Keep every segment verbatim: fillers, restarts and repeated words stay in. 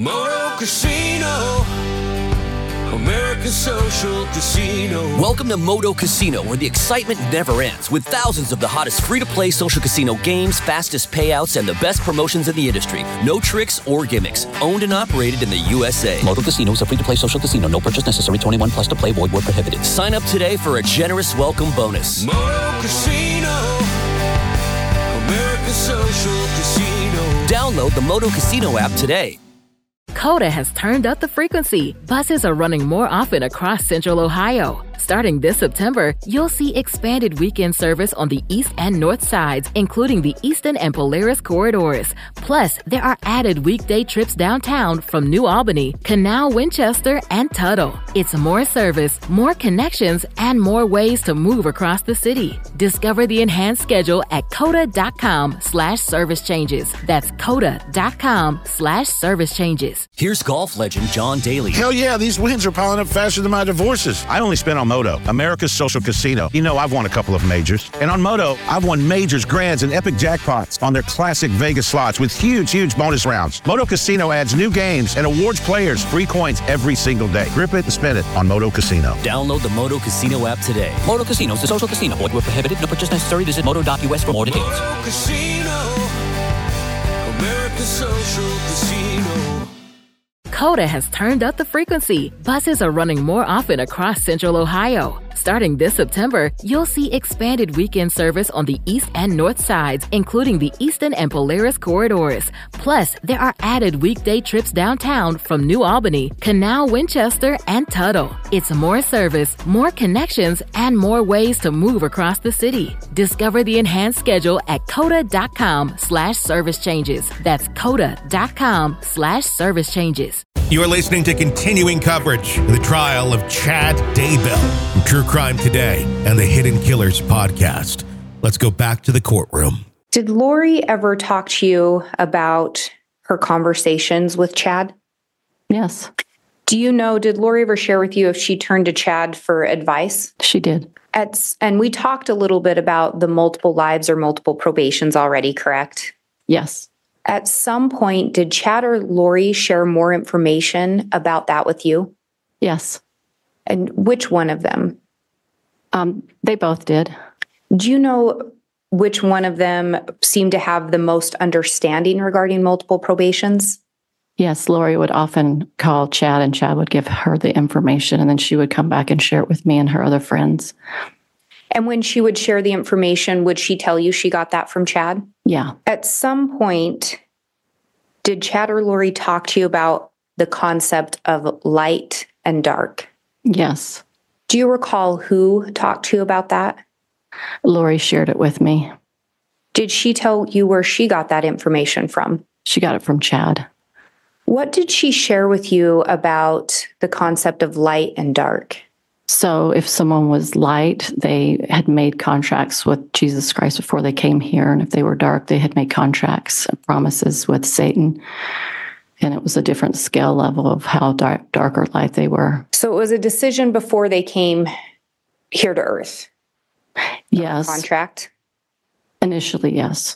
Moto Casino, American Social Casino. Welcome to Moto Casino, where the excitement never ends, with thousands of the hottest free-to-play social casino games, fastest payouts, and the best promotions in the industry. No tricks or gimmicks. Owned and operated in the U S A. Moto Casino is a free-to-play social casino. No purchase necessary. twenty-one plus to play. Void where prohibited. Sign up today for a generous welcome bonus. Moto Casino, American Social Casino. Download the Moto Casino app today. Coda has turned up the frequency. Buses are running more often across Central Ohio. Starting this September, you'll see expanded weekend service on the east and north sides, including the Eastern and Polaris corridors. Plus, there are added weekday trips downtown from New Albany, Canal, Winchester, and Tuttle. It's more service, more connections, and more ways to move across the city. Discover the enhanced schedule at coda.com slash service changes. That's coda.com slash service changes. Here's golf legend John Daly. Hell yeah, these wins are piling up faster than my divorces. I only spent on Moto, America's Social Casino. You know I've won a couple of majors. And on Moto, I've won majors, grands, and epic jackpots on their classic Vegas slots with huge, huge bonus rounds. Moto Casino adds new games and awards players free coins every single day. Grip it and spin it on Moto Casino. Download the Moto Casino app today. Moto Casino is a social casino. Void where prohibited. No purchase necessary. Visit moto dot u s for more details. Moto Casino, American Social Casino. Coda has turned up the frequency. Buses are running more often across Central Ohio. Starting this September, you'll see expanded weekend service on the east and north sides, including the Eastern and Polaris corridors. Plus, there are added weekday trips downtown from New Albany, Canal, Winchester, and Tuttle. It's more service, more connections, and more ways to move across the city. Discover the enhanced schedule at coda.com slash service changes. That's coda.com slash service changes. You are listening to continuing coverage of the trial of Chad Daybell from True Crime Today and the Hidden Killers podcast. Let's go back to the courtroom. Did Lori ever talk to you about her conversations with Chad? Yes. Do you know, did Lori ever share with you if she turned to Chad for advice? She did. At, and we talked a little bit about the multiple lives or multiple probations already, correct? Yes. At some point, did Chad or Lori share more information about that with you? Yes. And which one of them? Um, they both did. Do you know which one of them seemed to have the most understanding regarding multiple probations? Yes, Lori would often call Chad, and Chad would give her the information, and then she would come back and share it with me and her other friends. And when she would share the information, would she tell you she got that from Chad? Yeah. At some point, did Chad or Lori talk to you about the concept of light and dark? Yes. Do you recall who talked to you about that? Lori shared it with me. Did she tell you where she got that information from? She got it from Chad. What did she share with you about the concept of light and dark? So if someone was light, they had made contracts with Jesus Christ before they came here. And if they were dark, they had made contracts and promises with Satan. And it was a different scale level of how dark, dark or light they were. So it was a decision before they came here to earth? Yes. Contract? Initially, yes.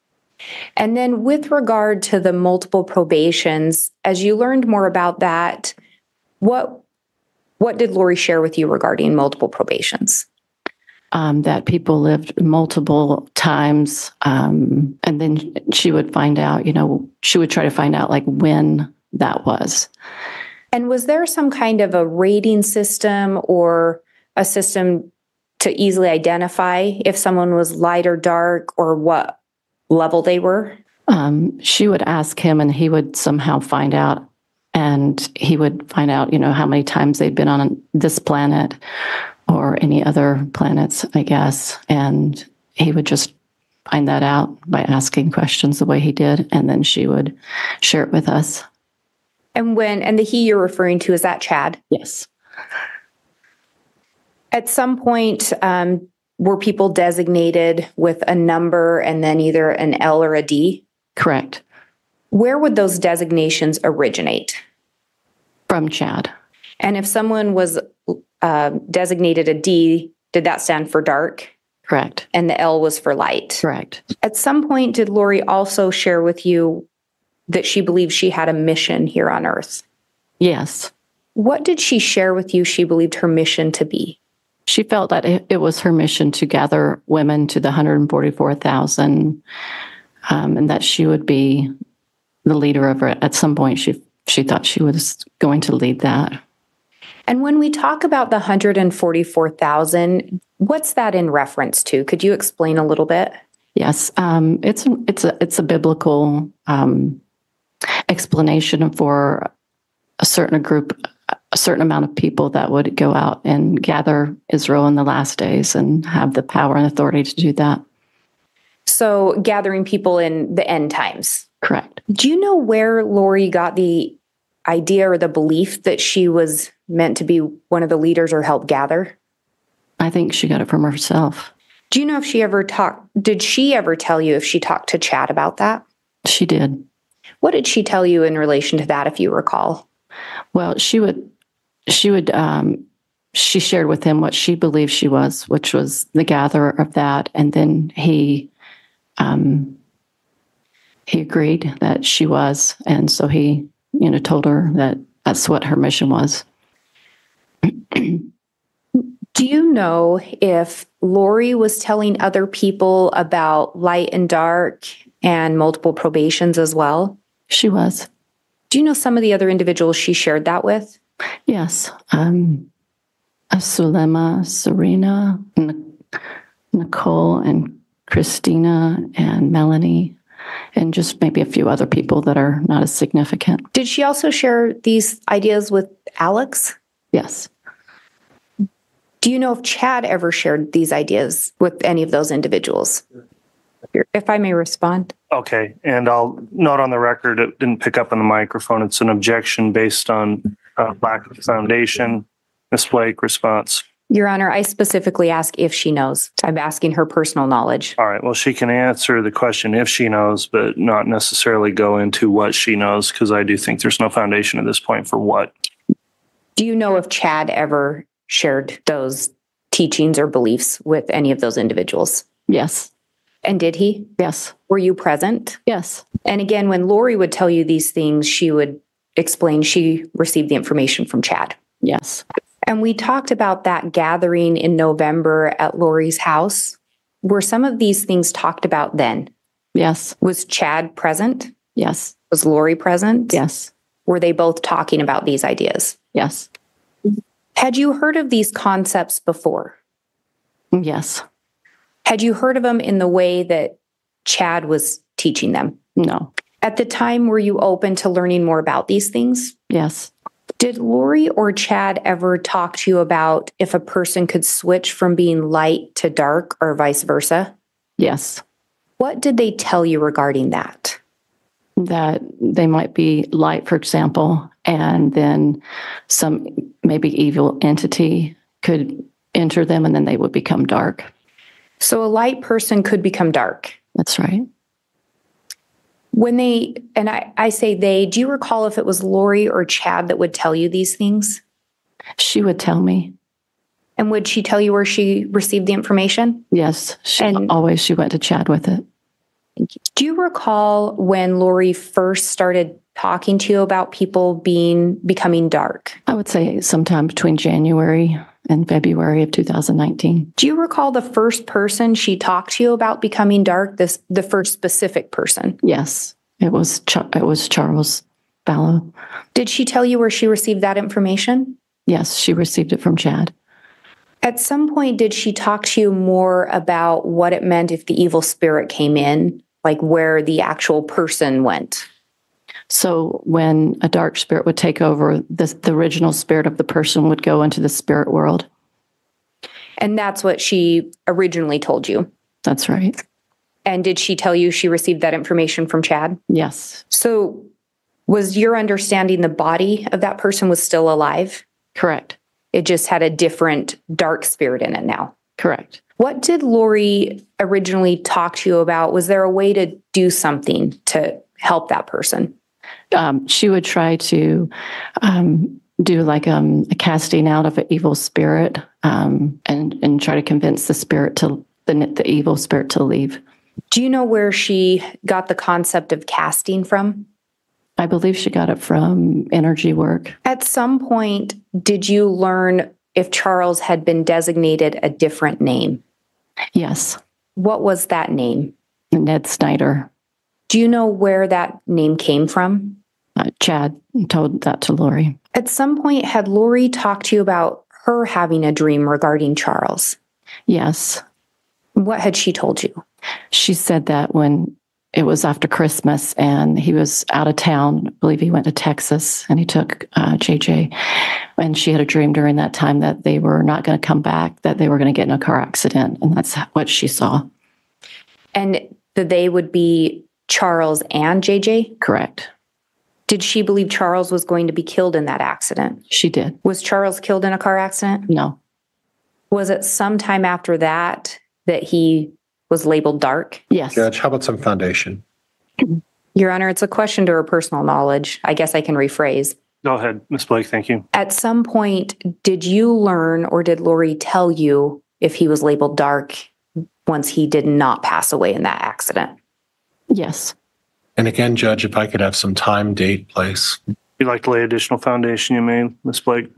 And then with regard to the multiple probations, as you learned more about that, what what did Lori share with you regarding multiple probations? Um, that people lived multiple times. Um, and then she would find out, you know, she would try to find out like when that was. And was there some kind of a rating system or a system to easily identify if someone was light or dark or what level they were? Um, she would ask him and he would somehow find out. And he would find out, you know, how many times they'd been on this planet or any other planets, I guess. And he would just find that out by asking questions the way he did. And then she would share it with us. And when, and the he you're referring to, is that Chad? Yes. At some point, um, were people designated with a number and then either an L or a D? Correct. Where would those designations originate? From Chad. And if someone was uh, designated a D, did that stand for dark? Correct. And the L was for light? Correct. At some point, did Lori also share with you that she believed she had a mission here on earth. Yes. What did she share with you she believed her mission to be? She felt that it, it was her mission to gather women to the one hundred forty-four thousand, um, and that she would be the leader of it. At some point, she she thought she was going to lead that. And when we talk about the one hundred forty-four thousand, what's that in reference to? Could you explain a little bit? Yes, um, it's it's a it's a biblical um, explanation for a certain group, a certain amount of people that would go out and gather Israel in the last days and have the power and authority to do that. So gathering people in the end times. Correct. Do you know where Lori got the idea or the belief that she was meant to be one of the leaders or help gather? I think she got it from herself. Do you know if she ever talked, did she ever tell you if she talked to Chad about that? She did. What did she tell you in relation to that, if you recall? Well, she would, she would, um, she shared with him what she believed she was, which was the gatherer of that. And then he, um, he agreed that she was. And so he, you know, told her that that's what her mission was. Do you know if Lori was telling other people about light and dark and multiple probations as well? She was. Do you know some of the other individuals she shared that with? Yes. Um, Sulema, Serena, N- Nicole, and Christina, and Melanie, and just maybe a few other people that are not as significant. Did she also share these ideas with Alex? Yes. Do you know if Chad ever shared these ideas with any of those individuals? If I may respond. Okay, and I'll note on the record, it didn't pick up on the microphone. It's an objection based on uh, lack of foundation. Miz Blake, response. Your Honor, I specifically ask if she knows. I'm asking her personal knowledge. All right, well, she can answer the question if she knows, but not necessarily go into what she knows, because I do think there's no foundation at this point for what. Do you know if Chad ever shared those teachings or beliefs with any of those individuals? Yes. And did he? Yes. Were you present? Yes. And again, when Lori would tell you these things, she would explain she received the information from Chad. Yes. And we talked about that gathering in November at Lori's house. Were some of these things talked about then? Yes. Was Chad present? Yes. Was Lori present? Yes. Were they both talking about these ideas? Yes. Had you heard of these concepts before? Yes. Had you heard of them in the way that Chad was teaching them? No. At the time, were you open to learning more about these things? Yes. Did Lori or Chad ever talk to you about if a person could switch from being light to dark or vice versa? Yes. What did they tell you regarding that? That they might be light, for example, and then some maybe evil entity could enter them and then they would become dark. So a light person could become dark. That's right. When they, and I, I say they, do you recall if it was Lori or Chad that would tell you these things? She would tell me. And would she tell you where she received the information? Yes. She, and always she went to Chad with it. Do you recall when Lori first started talking to you about people being becoming dark? I would say sometime between January and February of two thousand nineteen. Do you recall the first person she talked to you about becoming dark? This the first specific person? Yes, it was. Char- it was Charles Ballow. Did she tell you where she received that information? Yes, she received it from Chad. At some point, did she talk to you more about what it meant if the evil spirit came in, like where the actual person went? So when a dark spirit would take over, the, the original spirit of the person would go into the spirit world. And that's what she originally told you? That's right. And did she tell you she received that information from Chad? Yes. So was your understanding the body of that person was still alive? Correct. It just had a different dark spirit in it now? Correct. What did Lori originally talk to you about? Was there a way to do something to help that person? Um, she would try to um, do like um, a casting out of an evil spirit um, and, and try to convince the spirit to, the, the evil spirit to leave. Do you know where she got the concept of casting from? I believe she got it from Energy Work. At some point, did you learn if Charles had been designated a different name? Yes. What was that name? Ned Snyder. Do you know where that name came from? Uh, Chad told that to Lori. At some point, had Lori talked to you about her having a dream regarding Charles? Yes. What had she told you? She said that when it was after Christmas and he was out of town, I believe he went to Texas, and he took uh, J J. And she had a dream during that time that they were not going to come back, that they were going to get in a car accident. And that's what she saw. And that they would be Charles and J J? Correct. Did she believe Charles was going to be killed in that accident? She did. Was Charles killed in a car accident? No. Was it sometime after that that he was labeled dark? Yes. Judge, how about some foundation? Your Honor, it's a question to her personal knowledge. I guess I can rephrase. Go ahead, Miz Blake. Thank you. At some point, did you learn or did Lori tell you if he was labeled dark once he did not pass away in that accident? Yes. And again, Judge, if I could have some time, date, place. You'd like to lay additional foundation, you mean, Miz Blake?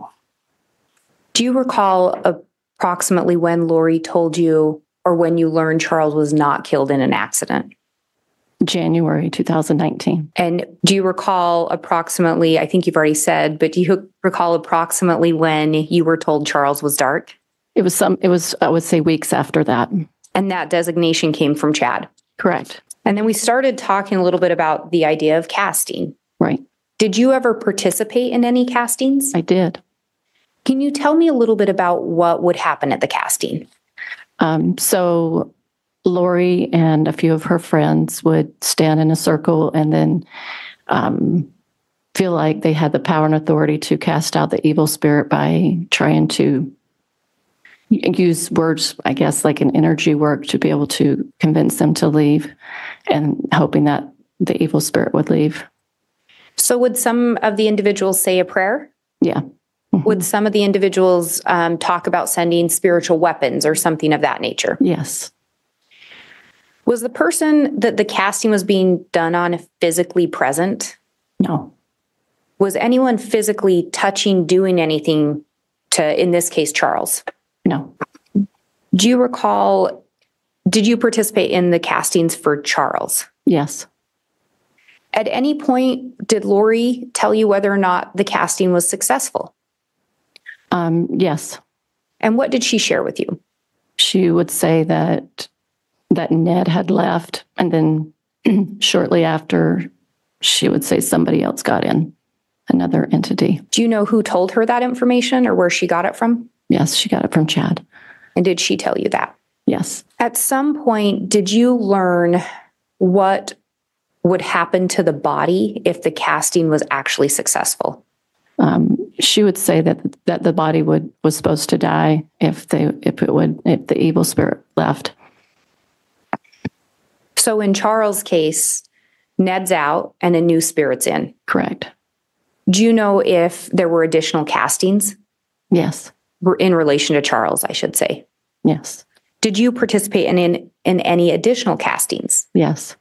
Do you recall approximately when Lori told you or when you learned Charles was not killed in an accident? January two thousand nineteen. And do you recall approximately, I think you've already said, but do you recall approximately when you were told Charles was dark? It was some, it was, I would say, weeks after that. And that designation came from Chad? Correct. And then we started talking a little bit about the idea of casting. Right. Did you ever participate in any castings? I did. Can you tell me a little bit about what would happen at the casting? Um, so Lori and a few of her friends would stand in a circle and then um, feel like they had the power and authority to cast out the evil spirit by trying to use words, I guess, like an energy work to be able to convince them to leave and hoping that the evil spirit would leave. So would some of the individuals say a prayer? Yeah. Mm-hmm. Would some of the individuals um, talk about sending spiritual weapons or something of that nature? Yes. Was the person that the casting was being done on physically present? No. Was anyone physically touching, doing anything to, in this case, Charles? No. Do you recall, did you participate in the castings for Charles? Yes. At any point, did Lori tell you whether or not the casting was successful? Um, yes. And what did she share with you? She would say that that Ned had left, and then shortly after, she would say somebody else got in, another entity. Do you know who told her that information or where she got it from? Yes, she got it from Chad. And did she tell you that? Yes. At some point, did you learn what would happen to the body if the casting was actually successful? Um, she would say that that the body would was supposed to die if they if it would if the evil spirit left. So in Charles' case, Ned's out and a new spirit's in. Correct. Do you know if there were additional castings? Yes. In relation to Charles, I should say. Yes. Did you participate in, in, in any additional castings? Yes.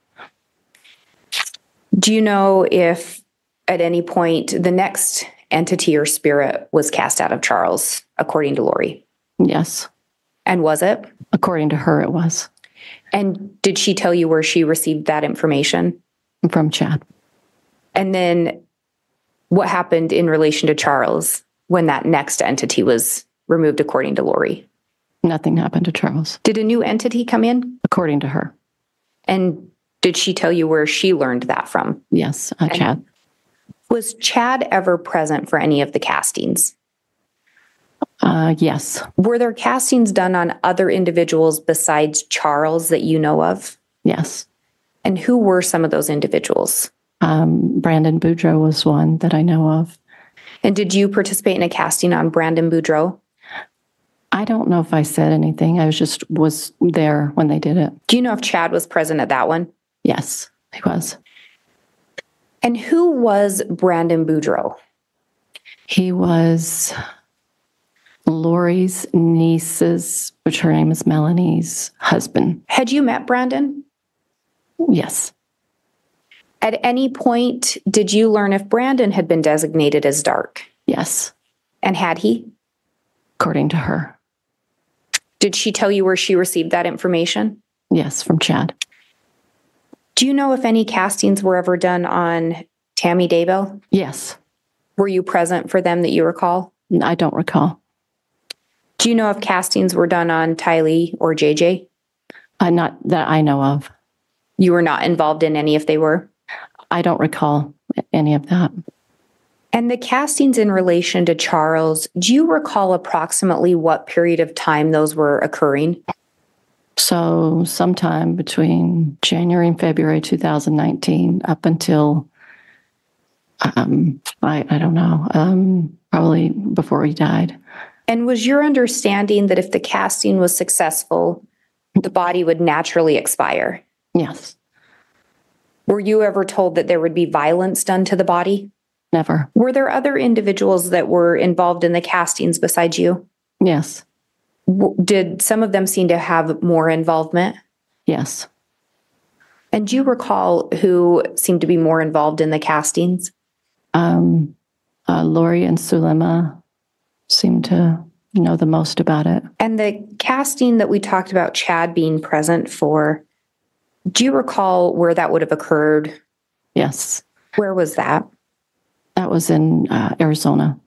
Do you know if at any point the next entity or spirit was cast out of Charles, according to Lori? Yes. And was it? According to her, it was. And did she tell you where she received that information? From Chad. And then what happened in relation to Charles when that next entity was removed, according to Lori? Nothing happened to Charles. Did a new entity come in? According to her. And did she tell you where she learned that from? Yes, uh, Chad. Was Chad ever present for any of the castings? Uh, yes. Were there castings done on other individuals besides Charles that you know of? Yes. And who were some of those individuals? Um, Brandon Boudreaux was one that I know of. And did you participate in a casting on Brandon Boudreaux? I don't know if I said anything. I was just was there when they did it. Do you know if Chad was present at that one? Yes, he was. And who was Brandon Boudreaux? He was Lori's niece's, which her name is Melanie's husband. Had you met Brandon? Yes. At any point, did you learn if Brandon had been designated as dark? Yes. And had he? According to her. Did she tell you where she received that information? Yes, from Chad. Do you know if any castings were ever done on Tammy Daybell? Yes. Were you present for them that you recall? I don't recall. Do you know if castings were done on Tylee or J J? Uh, not that I know of. You were not involved in any if they were? I don't recall any of that. And the castings in relation to Charles, do you recall approximately what period of time those were occurring? So sometime between January and February two thousand nineteen up until, um, I, I don't know, um, probably before he died. And was your understanding that if the casting was successful, the body would naturally expire? Yes. Were you ever told that there would be violence done to the body? Never. Were there other individuals that were involved in the castings besides you? Yes. W- did some of them seem to have more involvement? Yes. And do you recall who seemed to be more involved in the castings? Um, uh, Lori and Sulema seemed to know the most about it. And the casting that we talked about Chad being present for, do you recall where that would have occurred? Yes. Where was that? That was in uh, Arizona.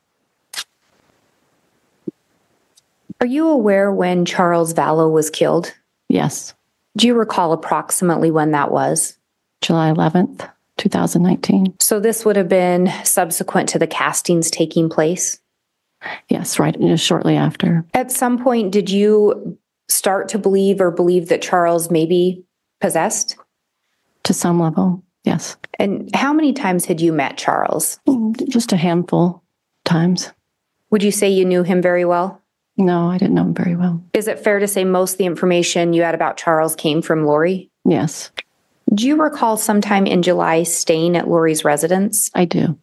Are you aware when Charles Vallow was killed? Yes. Do you recall approximately when that was? July eleventh, two thousand nineteen. So this would have been subsequent to the castings taking place? Yes, right, just shortly after. At some point, did you start to believe or believe that Charles may be possessed? To some level, yes. And how many times had you met Charles? Just a handful times. Would you say you knew him very well? No, I didn't know him very well. Is it fair to say most of the information you had about Charles came from Lori? Yes. Do you recall sometime in July staying at Lori's residence? I do.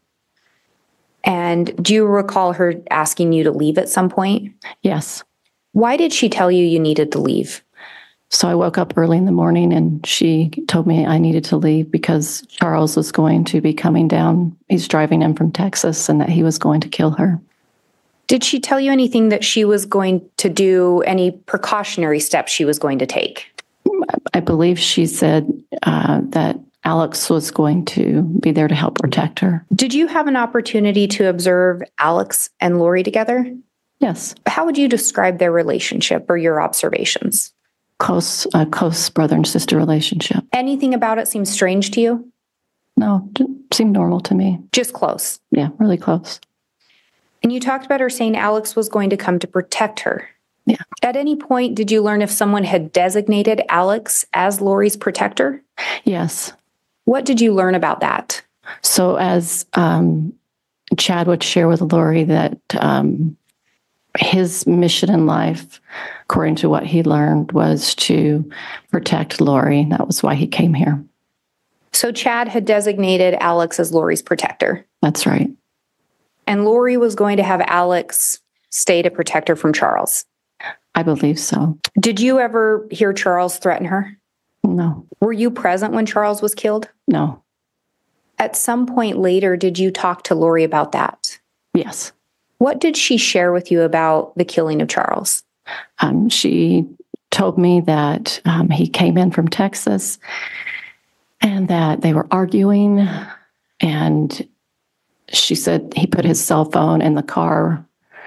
And do you recall her asking you to leave at some point? Yes. Why did she tell you you needed to leave? So I woke up early in the morning and she told me I needed to leave because Charles was going to be coming down. He's driving in from Texas and that he was going to kill her. Did she tell you anything that she was going to do, any precautionary steps she was going to take? I believe she said uh, that Alex was going to be there to help protect her. Did you have an opportunity to observe Alex and Lori together? Yes. How would you describe their relationship or your observations? Close, uh, close brother and sister relationship. Anything about it seem strange to you? No, it seemed normal to me. Just close? Yeah, really close. And you talked about her saying Alex was going to come to protect her. Yeah. At any point, did you learn if someone had designated Alex as Lori's protector? Yes. What did you learn about that? So as um, Chad would share with Lori that um, his mission in life, according to what he learned, was to protect Lori. That was why he came here. So Chad had designated Alex as Lori's protector. That's right. And Lori was going to have Alex stay to protect her from Charles. I believe so. Did you ever hear Charles threaten her? No. Were you present when Charles was killed? No. At some point later, did you talk to Lori about that? Yes. What did she share with you about the killing of Charles? Um, she told me that um, he came in from Texas and that they were arguing, and she said he put his cell phone in the car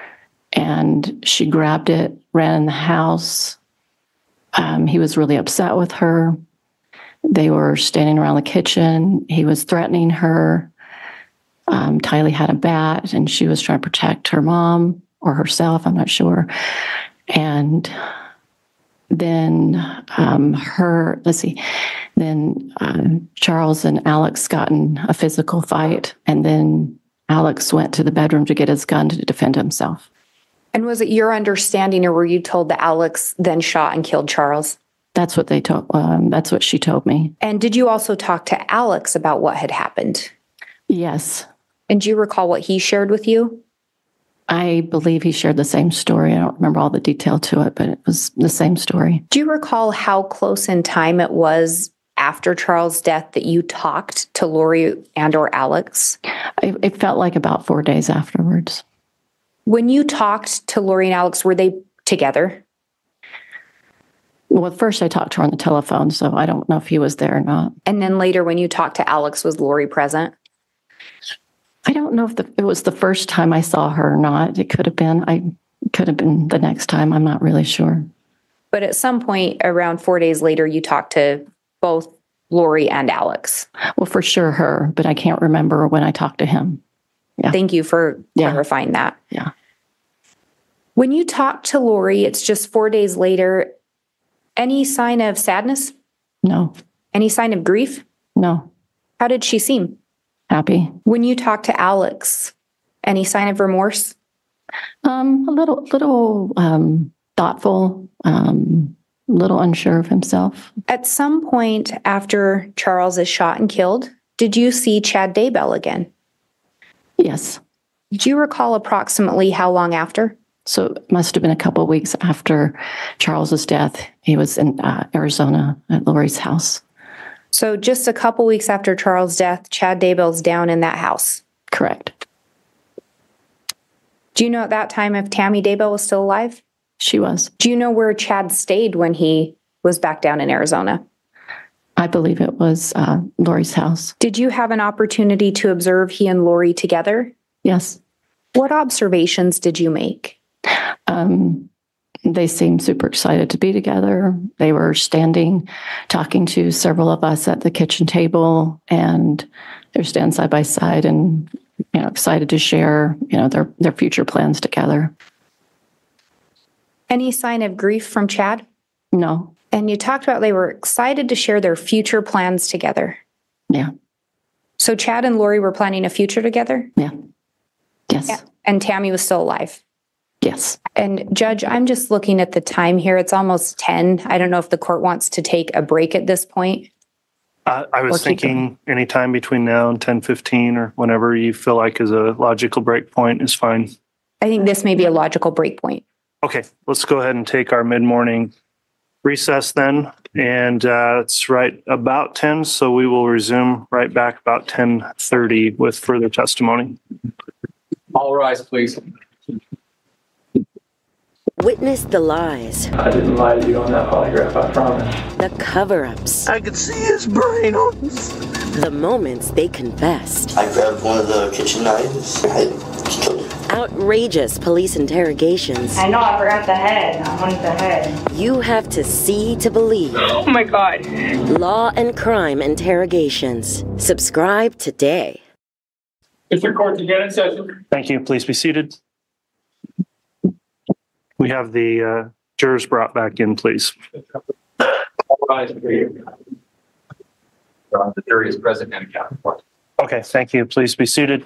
and she grabbed it, ran in the house. Um, he was really upset with her. They were standing around the kitchen. He was threatening her. Um, Tylee had a bat and she was trying to protect her mom or herself, I'm not sure. And then um, her, let's see, then uh, Charles and Alex got in a physical fight, and then Alex went to the bedroom to get his gun to defend himself. And was it your understanding, or were you told that Alex then shot and killed Charles? That's what they told. Um, that's what she told me. And did you also talk to Alex about what had happened? Yes. And do you recall what he shared with you? I believe he shared the same story. I don't remember all the detail to it, but it was the same story. Do you recall how close in time it was after Charles' death that you talked to Lori and or Alex? It, it felt like about four days afterwards. When you talked to Lori and Alex, were they together? Well, at first I talked to her on the telephone, so I don't know if he was there or not. And then later when you talked to Alex, was Lori present? I don't know if the, it was the first time I saw her or not. It could have been. I could have been the next time. I'm not really sure. But at some point around four days later, you talked to both Lori and Alex. Well, for sure her, but I can't remember when I talked to him. Yeah. Thank you for Yeah. clarifying that. Yeah. When you talked to Lori, it's just four days later. Any sign of sadness? No. Any sign of grief? No. How did she seem? Happy. When you talked to Alex, any sign of remorse? Um, a little, little um, thoughtful, um, a little unsure of himself. At some point after Charles is shot and killed, did you see Chad Daybell again? Yes. Do you recall approximately how long after? So it must have been a couple of weeks after Charles's death. He was in uh, Arizona at Lori's house. So just a couple weeks after Charles' death, Chad Daybell's down in that house. Correct. Do you know at that time if Tammy Daybell was still alive? She was. Do you know where Chad stayed when he was back down in Arizona? I believe it was uh, Lori's house. Did you have an opportunity to observe he and Lori together? Yes. What observations did you make? Um, they seemed super excited to be together. They were standing, talking to several of us at the kitchen table, and they're standing side by side and, you know, excited to share, you know, their, their future plans together. Any sign of grief from Chad? No. And you talked about they were excited to share their future plans together. Yeah. So Chad and Lori were planning a future together? Yeah. Yes. Yeah. And Tammy was still alive? Yes. And Judge, I'm just looking at the time here. It's almost ten. I don't know if the court wants to take a break at this point. Uh, I was Or keep thinking anytime between now and ten fifteen or whenever you feel like is a logical break point is fine. I think this may be a logical break point. Okay, let's go ahead and take our mid-morning recess then. And uh, it's right about ten, so we will resume right back about ten thirty with further testimony. All rise, please. Witness the lies. I didn't lie to you on that polygraph, I promise. The cover-ups. I could see his brain on The moments they confessed. I grabbed one of the kitchen knives. I killed him. Outrageous police interrogations. I know, I forgot the head. I wanted the head. You have to see to believe. Oh my God. Law and Crime interrogations. Subscribe today. District Court to get in session. Thank you. Please be seated. We have the uh, jurors brought back in, please. All rise, please. The jury is present and accounted for. Okay, thank you. Please be seated.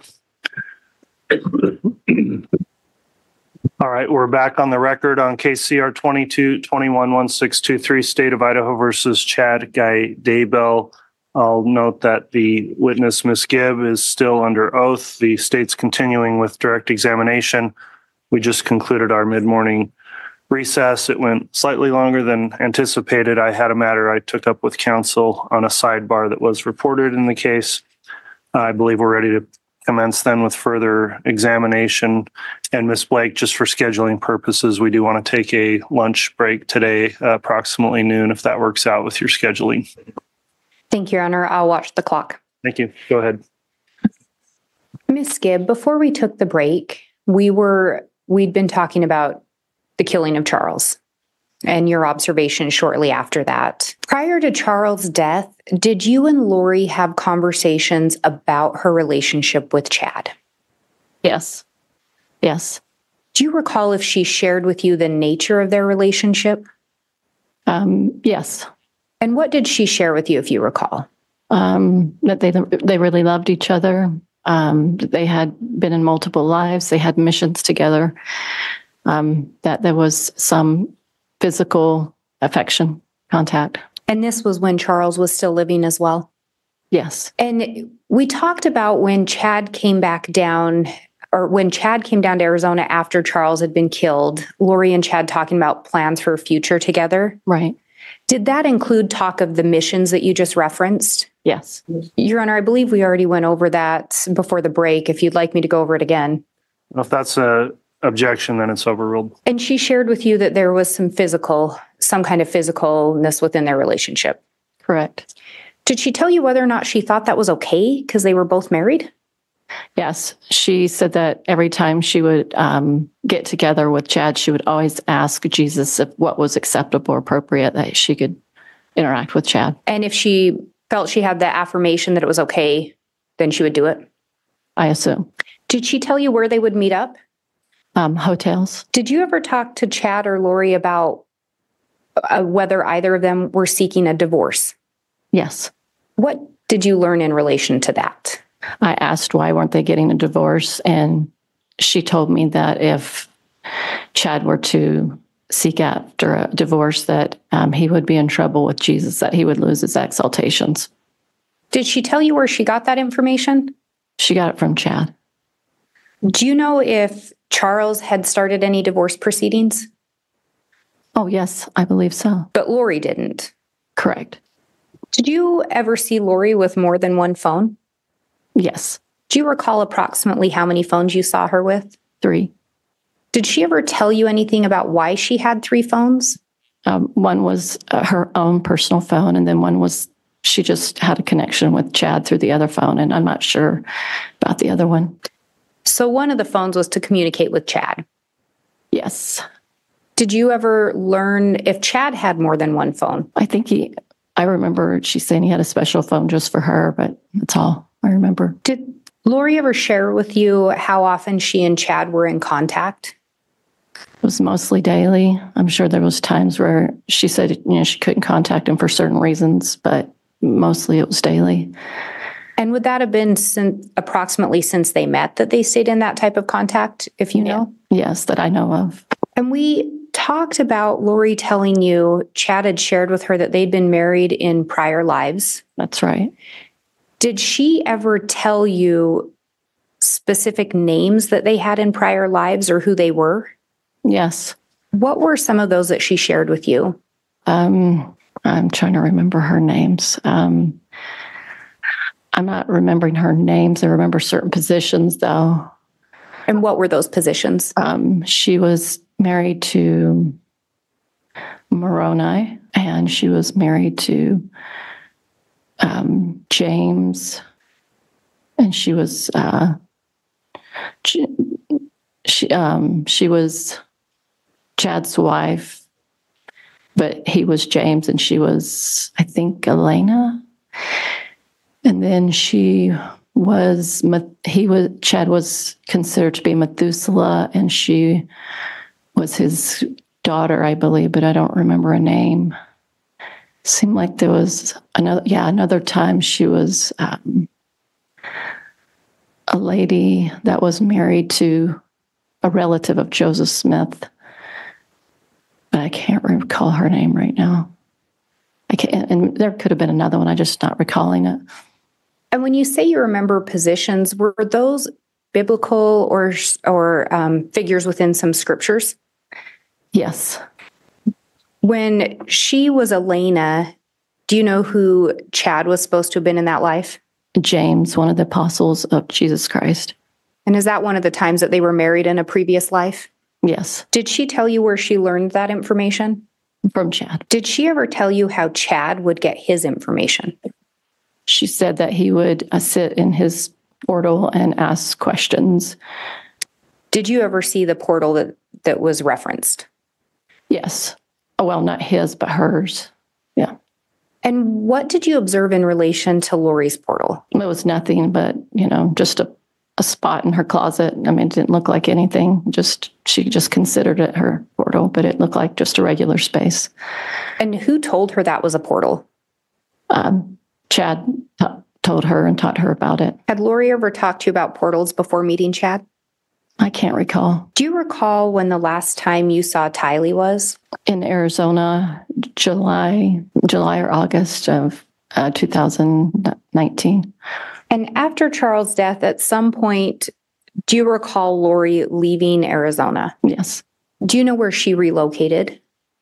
All right, we're back on the record on case C R twenty-two twenty-one one six two three, State of Idaho versus Chad Guy Daybell. I'll note that the witness, Miz Gibb, is still under oath. The state's continuing with direct examination. We just concluded our mid-morning recess. It went slightly longer than anticipated. I had a matter I took up with counsel on a sidebar that was reported in the case. I believe we're ready to commence then with further examination. And Miz Blake, just for scheduling purposes, we do want to take a lunch break today, uh, approximately noon, if that works out with your scheduling. Thank you, Your Honor. I'll watch the clock. Thank you. Go ahead. Miz Gibb, before we took the break, we were, we'd been talking about the killing of Charles and your observation shortly after that. Prior to Charles' death, did you and Lori have conversations about her relationship with Chad? Yes. Yes. Do you recall if she shared with you the nature of their relationship? Um, yes. And what did she share with you, if you recall? Um, that they they really loved each other. Um, they had been in multiple lives. They had missions together. Um, that there was some physical affection, contact. And this was when Charles was still living as well? Yes. And we talked about when Chad came back down, or when Chad came down to Arizona after Charles had been killed, Lori and Chad talking about plans for a future together. Right. Did that include talk of the missions that you just referenced? Yes. Your Honor, I believe we already went over that before the break. If you'd like me to go over it again. If that's a objection, then it's overruled. And she shared with you that there was some physical, some kind of physicalness within their relationship. Correct. Did she tell you whether or not she thought that was okay because they were both married? Yes. She said that every time she would um, get together with Chad, she would always ask Jesus if what was acceptable or appropriate that she could interact with Chad. And if she felt she had the affirmation that it was okay, then she would do it? I assume. Did she tell you where they would meet up? Um, hotels. Did you ever talk to Chad or Lori about uh, whether either of them were seeking a divorce? Yes. What did you learn in relation to that? I asked why weren't they getting a divorce, and she told me that if Chad were to seek after a divorce, that um, he would be in trouble with Jesus, that he would lose his exaltations. Did she tell you where she got that information? She got it from Chad. Do you know if Charles had started any divorce proceedings? Oh, yes, I believe so. But Lori didn't? Correct. Did you ever see Lori with more than one phone? Yes. Do you recall approximately how many phones you saw her with? Three. Did she ever tell you anything about why she had three phones? Um, one was uh, her own personal phone, and then one was she just had a connection with Chad through the other phone, and I'm not sure about the other one. So one of the phones was to communicate with Chad? Yes. Did you ever learn if Chad had more than one phone? I think he, I remember she saying he had a special phone just for her, but that's all I remember. Did Lori ever share with you how often she and Chad were in contact? It was mostly daily. I'm sure there was times where she said, you know, she couldn't contact him for certain reasons, but mostly it was daily. And would that have been since, approximately since they met that they stayed in that type of contact, if you know? Yes, that I know of. And we talked about Lori telling you Chad had shared with her that they'd been married in prior lives. That's right. Did she ever tell you specific names that they had in prior lives or who they were? Yes. What were some of those that she shared with you? Um, I'm trying to remember her names. Um, I'm not remembering her names. I remember certain positions, though. And what were those positions? Um, she was married to Moroni, and she was married to um, James, and she was uh, she she, um, she was Chad's wife, but he was James, and she was, I think, Elena. And then she was, he was, Chad was considered to be Methuselah, and she was his daughter, I believe, but I don't remember a name. Seemed like there was another, yeah, another time she was um, a lady that was married to a relative of Joseph Smith, but I can't recall her name right now. I can't, and there could have been another one. I'm just not recalling it. And when you say you remember positions, were those biblical or or um, figures within some scriptures? Yes. When she was Elena, do you know who Chad was supposed to have been in that life? James, one of the apostles of Jesus Christ. And is that one of the times that they were married in a previous life? Yes. Did she tell you where she learned that information? From Chad. Did she ever tell you how Chad would get his information? She said that he would uh, sit in his portal and ask questions. Did you ever see the portal that, that was referenced? Yes. Oh, well, not his, but hers. Yeah. And what did you observe in relation to Lori's portal? It was nothing but, you know, just a, a spot in her closet. I mean, it didn't look like anything. Just, she just considered it her portal, but it looked like just a regular space. And who told her that was a portal? Um, Chad t- told her and taught her about it. Had Lori ever talked to you about portals before meeting Chad? I can't recall. Do you recall when the last time you saw Tylee was? In Arizona, July, July or August of uh, two thousand nineteen. And after Charles' death, at some point, do you recall Lori leaving Arizona? Yes. Do you know where she relocated?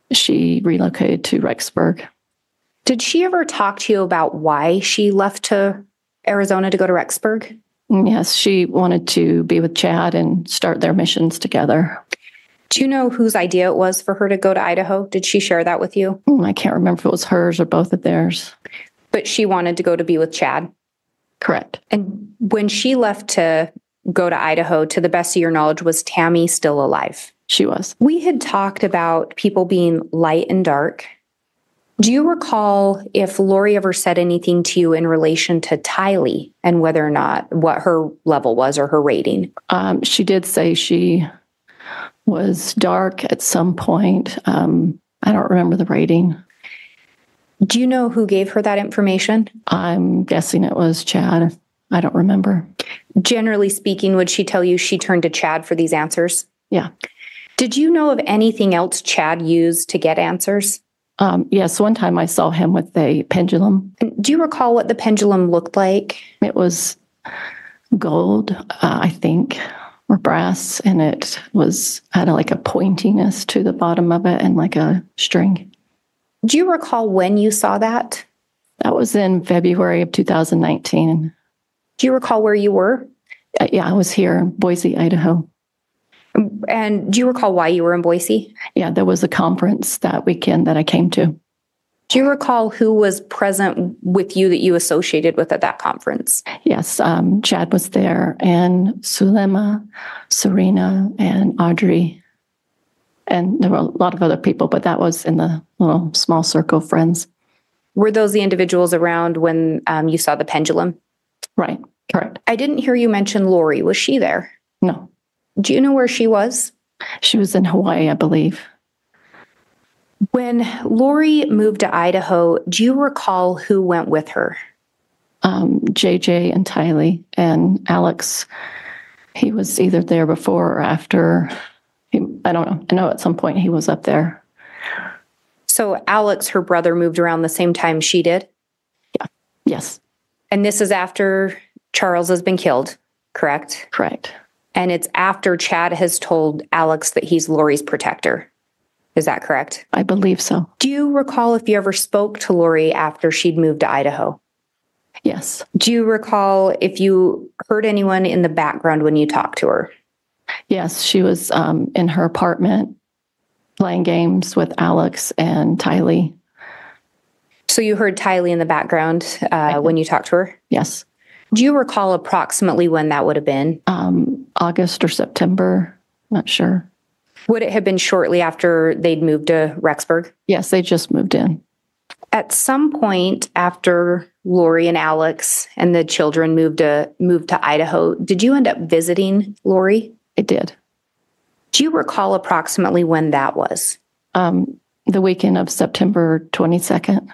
she relocated to Rexburg. Did she ever talk to you about why she left to Arizona to go to Rexburg? Yes, she wanted to be with Chad and start their missions together. Do you know whose idea it was for her to go to Idaho? Did she share that with you? I can't remember if it was hers or both of theirs. But she wanted to go to be with Chad? Correct. And when she left to go to Idaho, to the best of your knowledge, was Tammy still alive? She was. We had talked about people being light and dark. Do you recall if Lori ever said anything to you in relation to Tylee and whether or not what her level was or her rating? Um, she did say she was dark at some point. Um, I don't remember the rating. Do you know who gave her that information? I'm guessing it was Chad. I don't remember. Generally speaking, would she tell you she turned to Chad for these answers? Yeah. Did you know of anything else Chad used to get answers? Um, yes, one time I saw him with a pendulum. Do you recall what the pendulum looked like? It was gold, uh, I think, or brass, and it was had a, like a pointiness to the bottom of it and like a string. Do you recall when you saw that? That was in February of two thousand nineteen. Do you recall where you were? Uh, yeah, I was here in Boise, Idaho. And do you recall why you were in Boise? Yeah, there was a conference that weekend that I came to. Do you recall who was present with you that you associated with at that conference? Yes, um, Chad was there, and Sulema, Serena, and Audrey. And there were a lot of other people, but that was in the little small circle of friends. Were those the individuals around when um, you saw the pendulum? Right, correct. I didn't hear you mention Lori. Was she there? No. Do you know where she was? She was in Hawaii, I believe. When Lori moved to Idaho, do you recall who went with her? Um, J J and Tylee and Alex. He was either there before or after. He, I don't know. I know at some point he was up there. So Alex, her brother, moved around the same time she did? Yeah. Yes. And this is after Charles has been killed, correct? Correct. And it's after Chad has told Alex that he's Lori's protector. Is that correct? I believe so. Do you recall if you ever spoke to Lori after she'd moved to Idaho? Yes. Do you recall if you heard anyone in the background when you talked to her? Yes, she was um, in her apartment playing games with Alex and Tylee. So you heard Tylee in the background uh, when you talked to her? Yes. Do you recall approximately when that would have been? Um, August or September. Not sure. Would it have been shortly after they'd moved to Rexburg? Yes, they just moved in. At some point after Lori and Alex and the children moved to moved to Idaho, did you end up visiting Lori? I did. Do you recall approximately when that was? Um, the weekend of September twenty-second.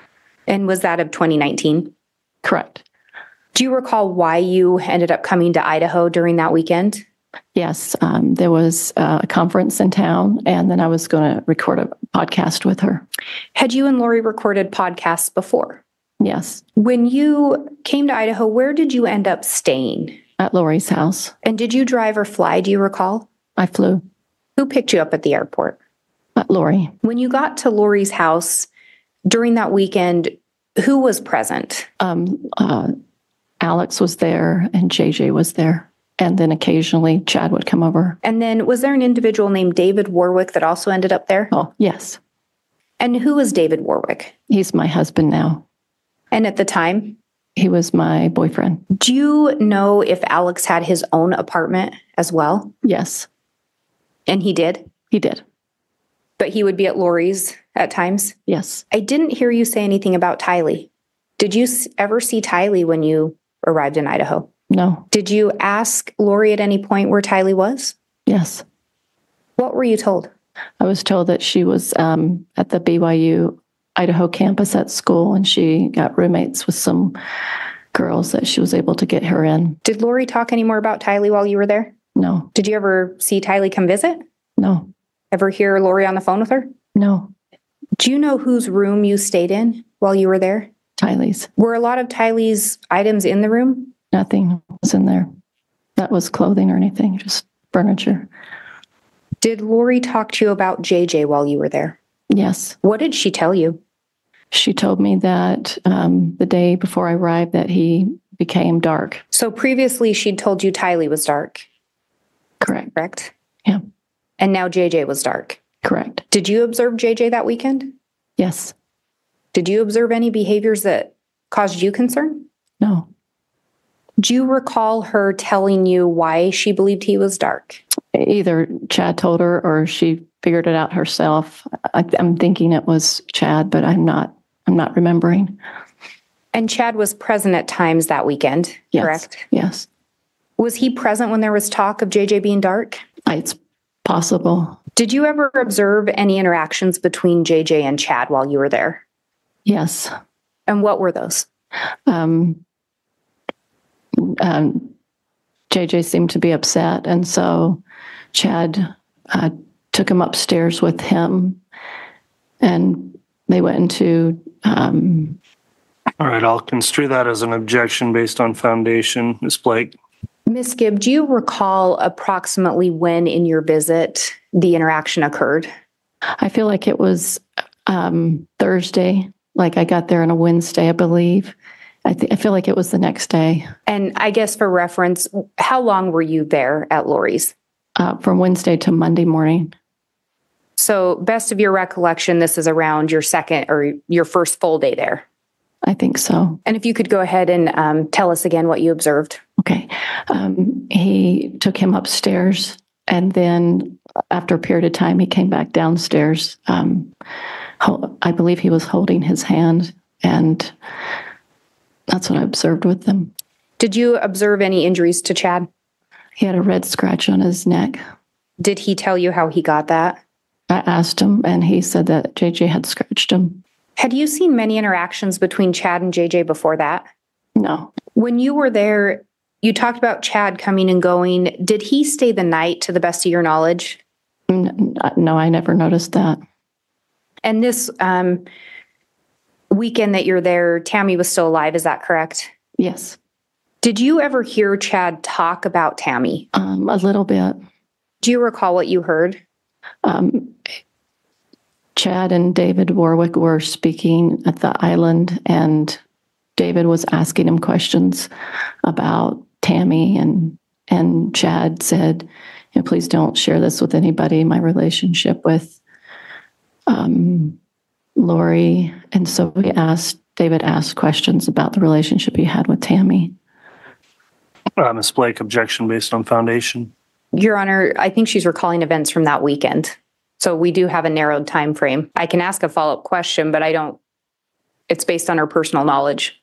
And was that of twenty nineteen? Correct. Do you recall why you ended up coming to Idaho during that weekend? Yes, um, there was a conference in town, and then I was going to record a podcast with her. Had you and Lori recorded podcasts before? Yes. When you came to Idaho, where did you end up staying? At Lori's house. And did you drive or fly, do you recall? I flew. Who picked you up at the airport? At Lori. When you got to Lori's house during that weekend, who was present? Um, uh, Alex was there, and J J was there. And then occasionally Chad would come over. And then was there an individual named David Warwick that also ended up there? Oh, yes. And who was David Warwick? He's my husband now. And at the time? He was my boyfriend. Do you know if Alex had his own apartment as well? Yes. And he did? He did. But he would be at Lori's at times? Yes. I didn't hear you say anything about Tylee. Did you ever see Tylee when you arrived in Idaho? No. Did you ask Lori at any point where Tylee was? Yes. What were you told? I was told that she was um, at the B Y U Idaho campus at school, and she got roommates with some girls that she was able to get her in. Did Lori talk any more about Tylee while you were there? No. Did you ever see Tylee come visit? No. Ever hear Lori on the phone with her? No. Do you know whose room you stayed in while you were there? Tylee's. Were a lot of Tylee's items in the room? Nothing was in there. That was clothing or anything, just furniture. Did Lori talk to you about J J while you were there? Yes. What did she tell you? She told me that um, the day before I arrived that he became dark. So previously she'd told you Tylee was dark. Correct. Correct? Yeah. And now J J was dark. Correct. Did you observe J J that weekend? Yes. Did you observe any behaviors that caused you concern? No. Do you recall her telling you why she believed he was dark? Either Chad told her or she figured it out herself. I, I'm thinking it was Chad, but I'm not. I'm not remembering. And Chad was present at times that weekend, yes. correct? Yes. Was he present when there was talk of J J being dark? It's possible. Did you ever observe any interactions between J J and Chad while you were there? Yes. And what were those? Um, um, J J seemed to be upset, and so Chad uh, took him upstairs with him, and they went into... Um, All right, I'll construe that as an objection based on foundation. Miz Blake. Miz Gibb, do you recall approximately when in your visit the interaction occurred? I feel like it was um, Thursday. Like I got there on a Wednesday, I believe. I, th- I feel like it was the next day. And I guess for reference, how long were you there at Lori's? Uh, from Wednesday to Monday morning. So best of your recollection, this is around your second or your first full day there. I think so. And if you could go ahead and um, tell us again what you observed. Okay. Um, he took him upstairs, and then after a period of time, he came back downstairs. Um, I believe he was holding his hand, and that's what I observed with them. Did you observe any injuries to Chad? He had a red scratch on his neck. Did he tell you how he got that? I asked him, and he said that J J had scratched him. Had you seen many interactions between Chad and J J before that? No. When you were there, you talked about Chad coming and going. Did he stay the night to the best of your knowledge? No, I never noticed that. And this um, weekend that you're there, Tammy was still alive. Is that correct? Yes. Did you ever hear Chad talk about Tammy? Um, a little bit. Do you recall what you heard? Um, Chad and David Warwick were speaking at the island, and David was asking him questions about Tammy, and and Chad said, you know, please don't share this with anybody, my relationship with um, Lori. And so we asked, David asked questions about the relationship he had with Tammy. Uh, Miz Blake, objection based on foundation. Your Honor, I think she's recalling events from that weekend. So we do have a narrowed time frame. I can ask a follow-up question, but I don't, it's based on her personal knowledge.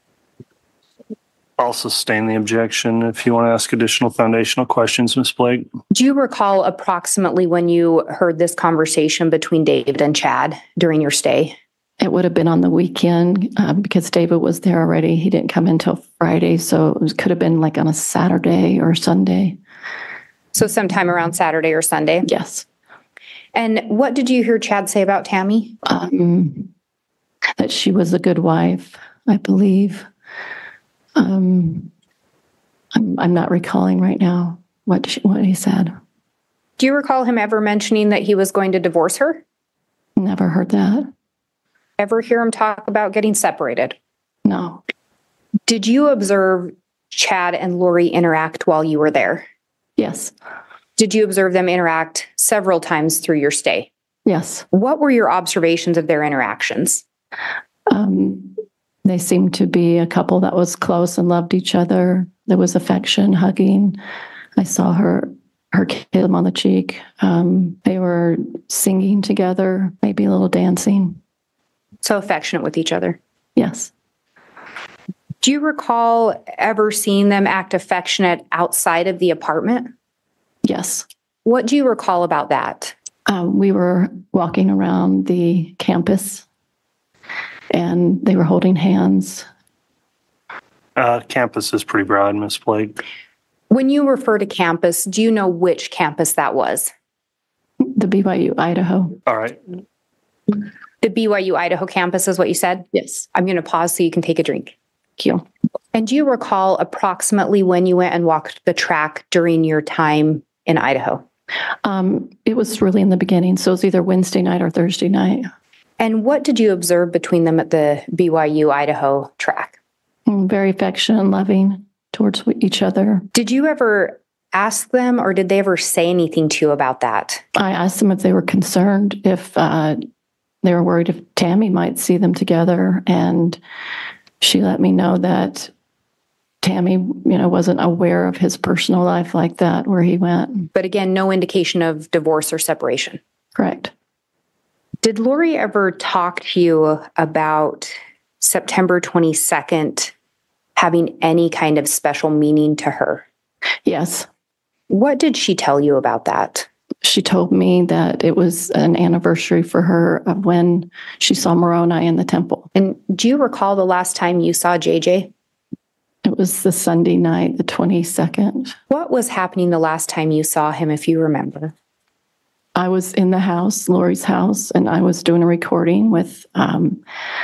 I'll sustain the objection if you want to ask additional foundational questions, Miz Blake. Do you recall approximately when you heard this conversation between David and Chad during your stay? It would have been on the weekend uh, because David was there already. He didn't come until Friday, so it was, could have been like on a Saturday or Sunday. So sometime around Saturday or Sunday? Yes. And what did you hear Chad say about Tammy? Um, that she was a good wife, I believe. Um, I'm, I'm not recalling right now what she, what he said. Do you recall him ever mentioning that he was going to divorce her? Never heard that. Ever hear him talk about getting separated? No. Did you observe Chad and Lori interact while you were there? Yes. Did you observe them interact several times through your stay? Yes. What were your observations of their interactions? Um, they seemed to be a couple that was close and loved each other. There was affection, hugging. I saw her her kiss him on the cheek. Um, they were singing together, maybe a little dancing. So affectionate with each other. Yes. Do you recall ever seeing them act affectionate outside of the apartment? Yes. What do you recall about that? Um, we were walking around the campus, and they were holding hands. Uh, campus is pretty broad, Miz Blake. When you refer to campus, do you know which campus that was? The B Y U Idaho. All right. The B Y U Idaho campus is what you said? Yes. I'm going to pause so you can take a drink. Thank you. And do you recall approximately when you went and walked the track during your time in Idaho? Um, it was really in the beginning, so it was either Wednesday night or Thursday night. And what did you observe between them at the B Y U Idaho track? Very affectionate and loving towards each other. Did you ever ask them, or did they ever say anything to you about that? I asked them if they were concerned, if uh, they were worried if Tammy might see them together, and she let me know that Tammy, you know, wasn't aware of his personal life like that, where he went. But again, no indication of divorce or separation. Correct. Did Lori ever talk to you about September twenty-second having any kind of special meaning to her? Yes. What did she tell you about that? She told me that it was an anniversary for her of when she saw Moroni in the temple. And do you recall the last time you saw J J? It was the Sunday night, the twenty-second. What was happening the last time you saw him, if you remember? I was in the house, Lori's house, and I was doing a recording with um,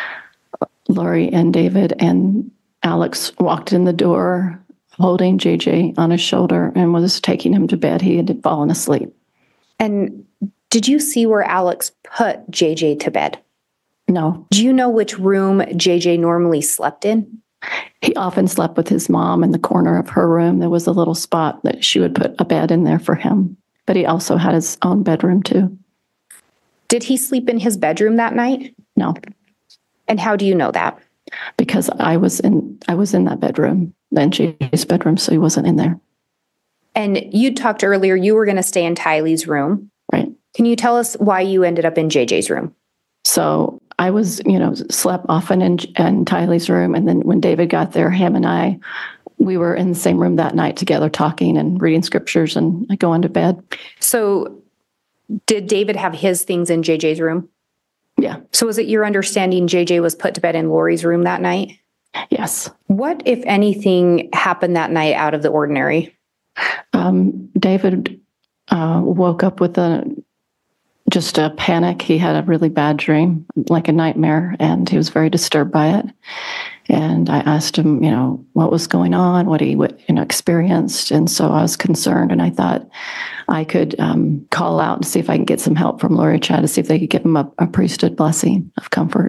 Lori and David, and Alex walked in the door holding J J on his shoulder and was taking him to bed. He had fallen asleep. And did you see where Alex put J J to bed? No. Do you know which room J J normally slept in? He often slept with his mom in the corner of her room. There was a little spot that she would put a bed in there for him. But he also had his own bedroom too. Did he sleep in his bedroom that night? No. And how do you know that? Because I was in I was in that bedroom, then Jay's bedroom, so he wasn't in there. And you talked earlier, you were going to stay in Tylee's room. Right. Can you tell us why you ended up in J J's room? So I was, you know, slept often in, in Tylee's room. And then when David got there, him and I, we were in the same room that night together talking and reading scriptures and going to bed. So did David have his things in J J's room? Yeah. So was it your understanding J J was put to bed in Lori's room that night? Yes. What, if anything, happened that night out of the ordinary? Um, David uh, woke up with a just a panic. He had a really bad dream, like a nightmare, and he was very disturbed by it. And I asked him, you know, what was going on, what he you know experienced, and so I was concerned, and I thought I could um, call out and see if I can get some help from Lori Chad to see if they could give him a, a priesthood blessing of comfort.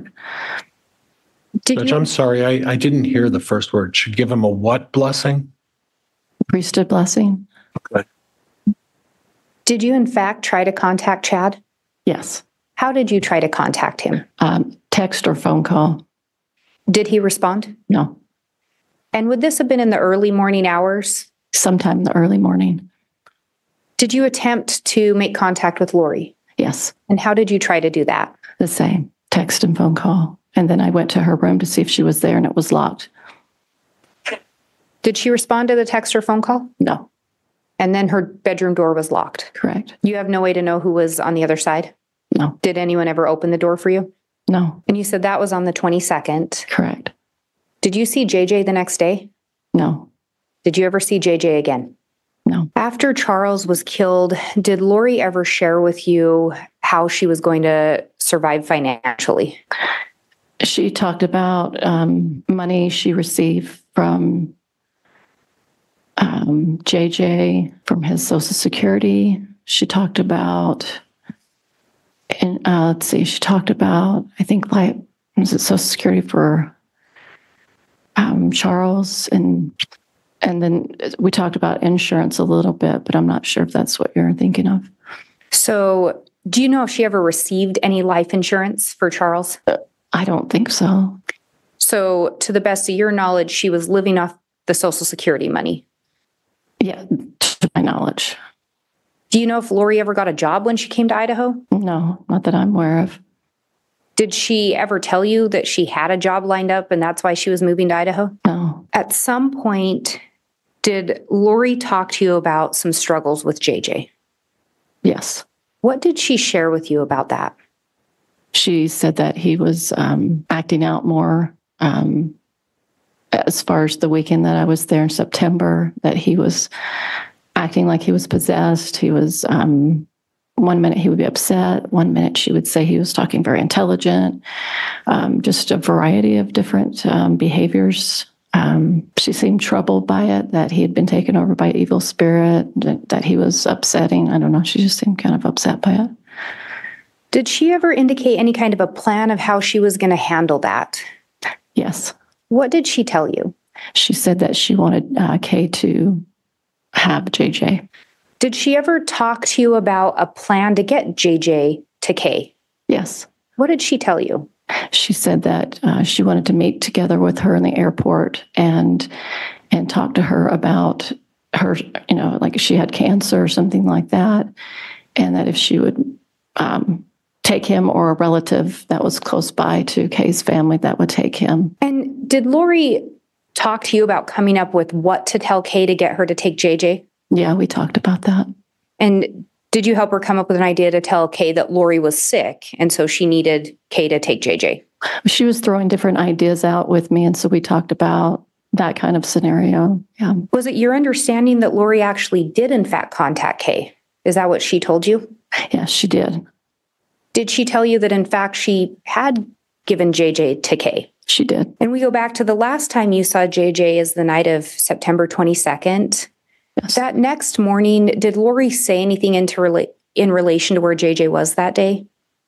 Did Judge, you? I'm sorry, I, I didn't hear the first word. Should give him a what blessing? Priesthood blessing. Okay. Did you, in fact, try to contact Chad? Yes. How did you try to contact him? Um, text or phone call. Did he respond? No. And would this have been in the early morning hours? Sometime in the early morning. Did you attempt to make contact with Lori? Yes. And how did you try to do that? The same, text and phone call. And then I went to her room to see if she was there, and it was locked. Did she respond to the text or phone call? No. And then her bedroom door was locked? Correct. You have no way to know who was on the other side? No. Did anyone ever open the door for you? No. And you said that was on the twenty-second? Correct. Did you see J J the next day? No. Did you ever see J J again? No. After Charles was killed, did Lori ever share with you how she was going to survive financially? She talked about um, money she received from um, J J, from his Social Security. She talked about, and uh, let's see, she talked about, I think, like, was it Social Security for um, Charles? And and then we talked about insurance a little bit, but I'm not sure if that's what you're thinking of. So do you know if she ever received any life insurance for Charles? Uh, I don't think so. So to the best of your knowledge, she was living off the Social Security money? Yeah, to my knowledge. Do you know if Lori ever got a job when she came to Idaho? No, not that I'm aware of. Did she ever tell you that she had a job lined up and that's why she was moving to Idaho? No. At some point, did Lori talk to you about some struggles with J J? Yes. What did she share with you about that? She said that he was um, acting out more. Um, as far as the weekend that I was there in September, that he was acting like he was possessed. He was, um, one minute he would be upset. One minute she would say he was talking very intelligent. Um, just a variety of different um, behaviors um, she seemed troubled by it, that he had been taken over by evil spirit, that, that he was upsetting. I don't know. She just seemed kind of upset by it. Did she ever indicate any kind of a plan of how she was going to handle that? Yes. What did she tell you? She said that she wanted uh, Kay to have J J. Did she ever talk to you about a plan to get J J to Kay? Yes. What did she tell you? She said that uh, she wanted to meet together with her in the airport and and talk to her about her, you know, like if she had cancer or something like that, and that if she would um, take him or a relative that was close by to Kay's family, that would take him. And did Lori talk to you about coming up with what to tell Kay to get her to take J J? Yeah, we talked about that. And did you help her come up with an idea to tell Kay that Lori was sick, and so she needed Kay to take J J? She was throwing different ideas out with me, and so we talked about that kind of scenario. Yeah. Was it your understanding that Lori actually did, in fact, contact Kay? Is that what she told you? Yes, she did. Did she tell you that, in fact, she had given J J to Kay? She did. And we go back to the last time you saw J J is the night of September twenty-second. Yes. That next morning, did Lori say anything into rela- in relation to where J J was that day?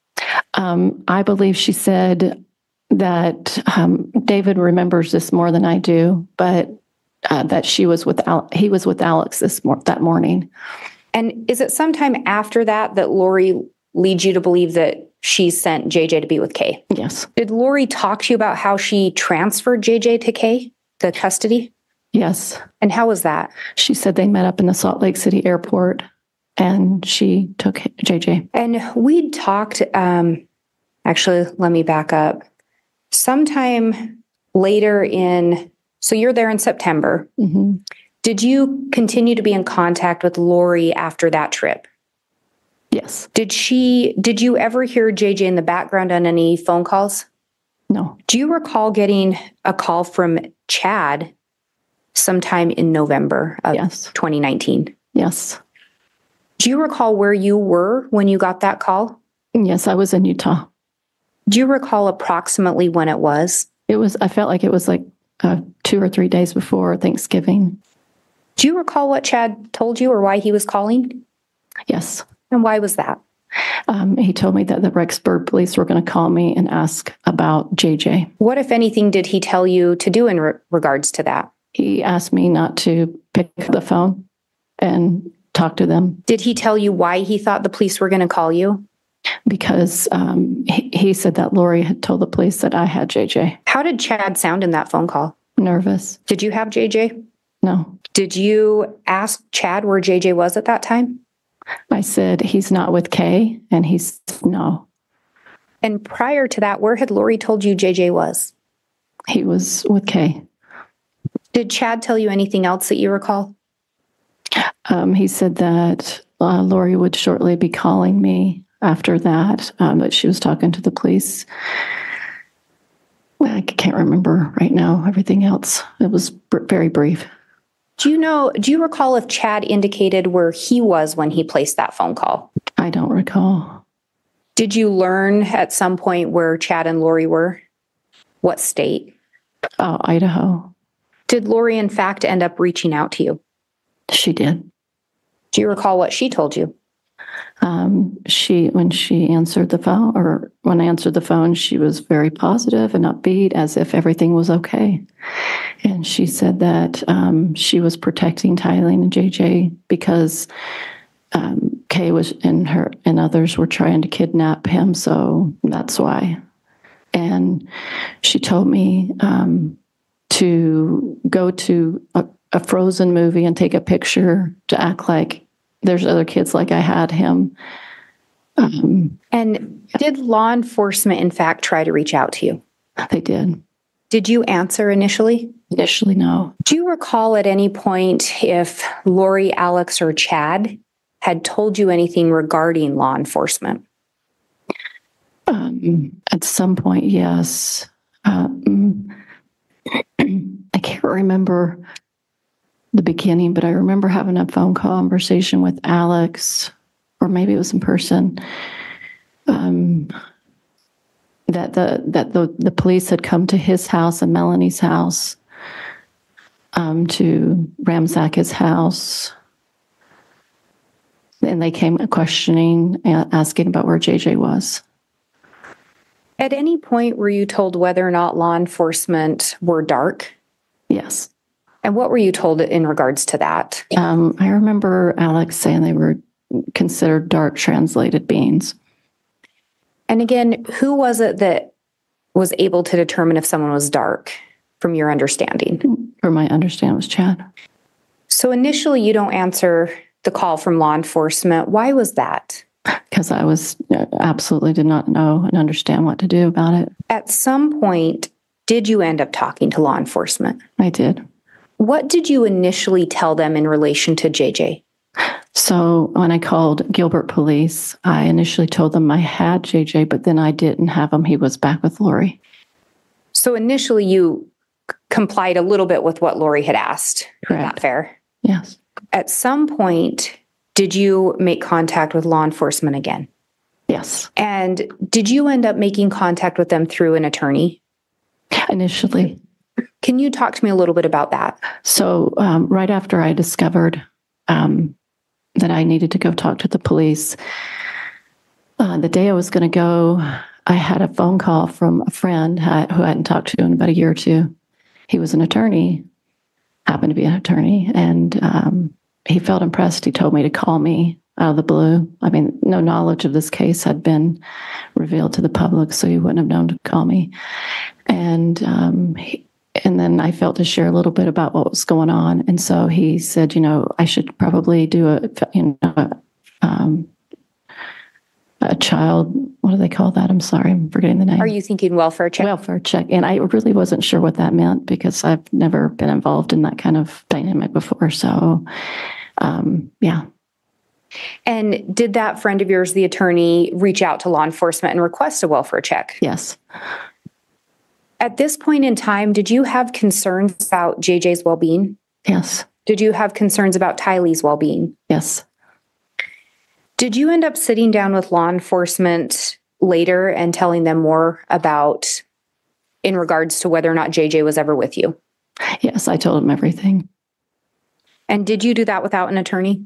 Um, I believe she said that um, David remembers this more than I do, but uh, that she was with Al- he was with Alex this mor- that morning. And is it sometime after that that Lori leads you to believe that she sent J J to be with Kay? Yes. Did Lori talk to you about how she transferred J J to Kay, the custody? Yes. And how was that? She said they met up in the Salt Lake City airport and she took J J. And we'd talked, um, actually, let me back up. Sometime later in, so you're there in September. Mm-hmm. Did you continue to be in contact with Lori after that trip? Yes. Did she, did you ever hear J J in the background on any phone calls? No. Do you recall getting a call from Chad sometime in November of yes. twenty nineteen? Yes. Do you recall where you were when you got that call? Yes, I was in Utah. Do you recall approximately when it was? It was, I felt like it was like uh, two or three days before Thanksgiving. Do you recall what Chad told you or why he was calling? Yes. And why was that? Um, he told me that the Rexburg police were going to call me and ask about J J. What, if anything, did he tell you to do in re- regards to that? He asked me not to pick up the phone and talk to them. Did he tell you why he thought the police were going to call you? Because um, he, he said that Lori had told the police that I had J J. How did Chad sound in that phone call? Nervous. Did you have J J? No. Did you ask Chad where J J was at that time? I said, he's not with Kay, and he said no. And prior to that, where had Lori told you J J was? He was with Kay. Did Chad tell you anything else that you recall? Um, he said that uh, Lori would shortly be calling me after that, um, but she was talking to the police. I can't remember right now everything else. It was br- very brief. Do you know, do you recall if Chad indicated where he was when he placed that phone call? I don't recall. Did you learn at some point where Chad and Lori were? What state? Oh, Idaho. Did Lori, in fact, end up reaching out to you? She did. Do you recall what she told you? Um, she, when she answered the phone, or when I answered the phone, she was very positive and upbeat, as if everything was okay. And she said that um, she was protecting Tylee and J J because um, Kay was and her and others were trying to kidnap him, so that's why. And she told me um, to go to a, a Frozen movie and take a picture to act like there's other kids like I had him. Um, and did law enforcement, in fact, try to reach out to you? They did. Did you answer initially? Initially, no. Do you recall at any point if Lori, Alex, or Chad had told you anything regarding law enforcement? Um, at some point, yes. Um, I can't remember the beginning, but I remember having a phone conversation with Alex, or maybe it was in person, um, that the that the, the police had come to his house and Melanie's house um, to ransack his house. And they came questioning, asking about where J J was. At any point, were you told whether or not law enforcement were dark? Yes. And what were you told in regards to that? Um, I remember Alex saying they were considered dark translated beings. And again, who was it that was able to determine if someone was dark, from your understanding? From my understanding, it was Chad. So initially, you don't answer the call from law enforcement. Why was that? Because I was absolutely did not know and understand what to do about it. At some point, did you end up talking to law enforcement? I did. What did you initially tell them in relation to J J? So when I called Gilbert Police, I initially told them I had J J, but then I didn't have him. He was back with Lori. So initially, you c- complied a little bit with what Lori had asked. Correct. Is that fair? Yes. At some point, did you make contact with law enforcement again? Yes. And did you end up making contact with them through an attorney? Initially. Can you talk to me a little bit about that? So um, right after I discovered um, that I needed to go talk to the police, uh, the day I was going to go, I had a phone call from a friend uh, who I hadn't talked to in about a year or two. He was an attorney, happened to be an attorney, and um, he felt impressed. He told me to call me out of the blue. I mean, no knowledge of this case had been revealed to the public, so he wouldn't have known to call me. And um, he, and then I felt to share a little bit about what was going on. And so he said, you know, I should probably do a, you know, um, a child, what do they call that? I'm sorry, I'm forgetting the name. Are you thinking welfare check? Welfare check. And I really wasn't sure what that meant because I've never been involved in that kind of dynamic before. So, um, yeah. And did that friend of yours, the attorney, reach out to law enforcement and request a welfare check? Yes. At this point in time, did you have concerns about J J's well-being? Yes. Did you have concerns about Tylee's well-being? Yes. Did you end up sitting down with law enforcement later and telling them more about, in regards to whether or not J J was ever with you? Yes, I told him everything. And did you do that without an attorney?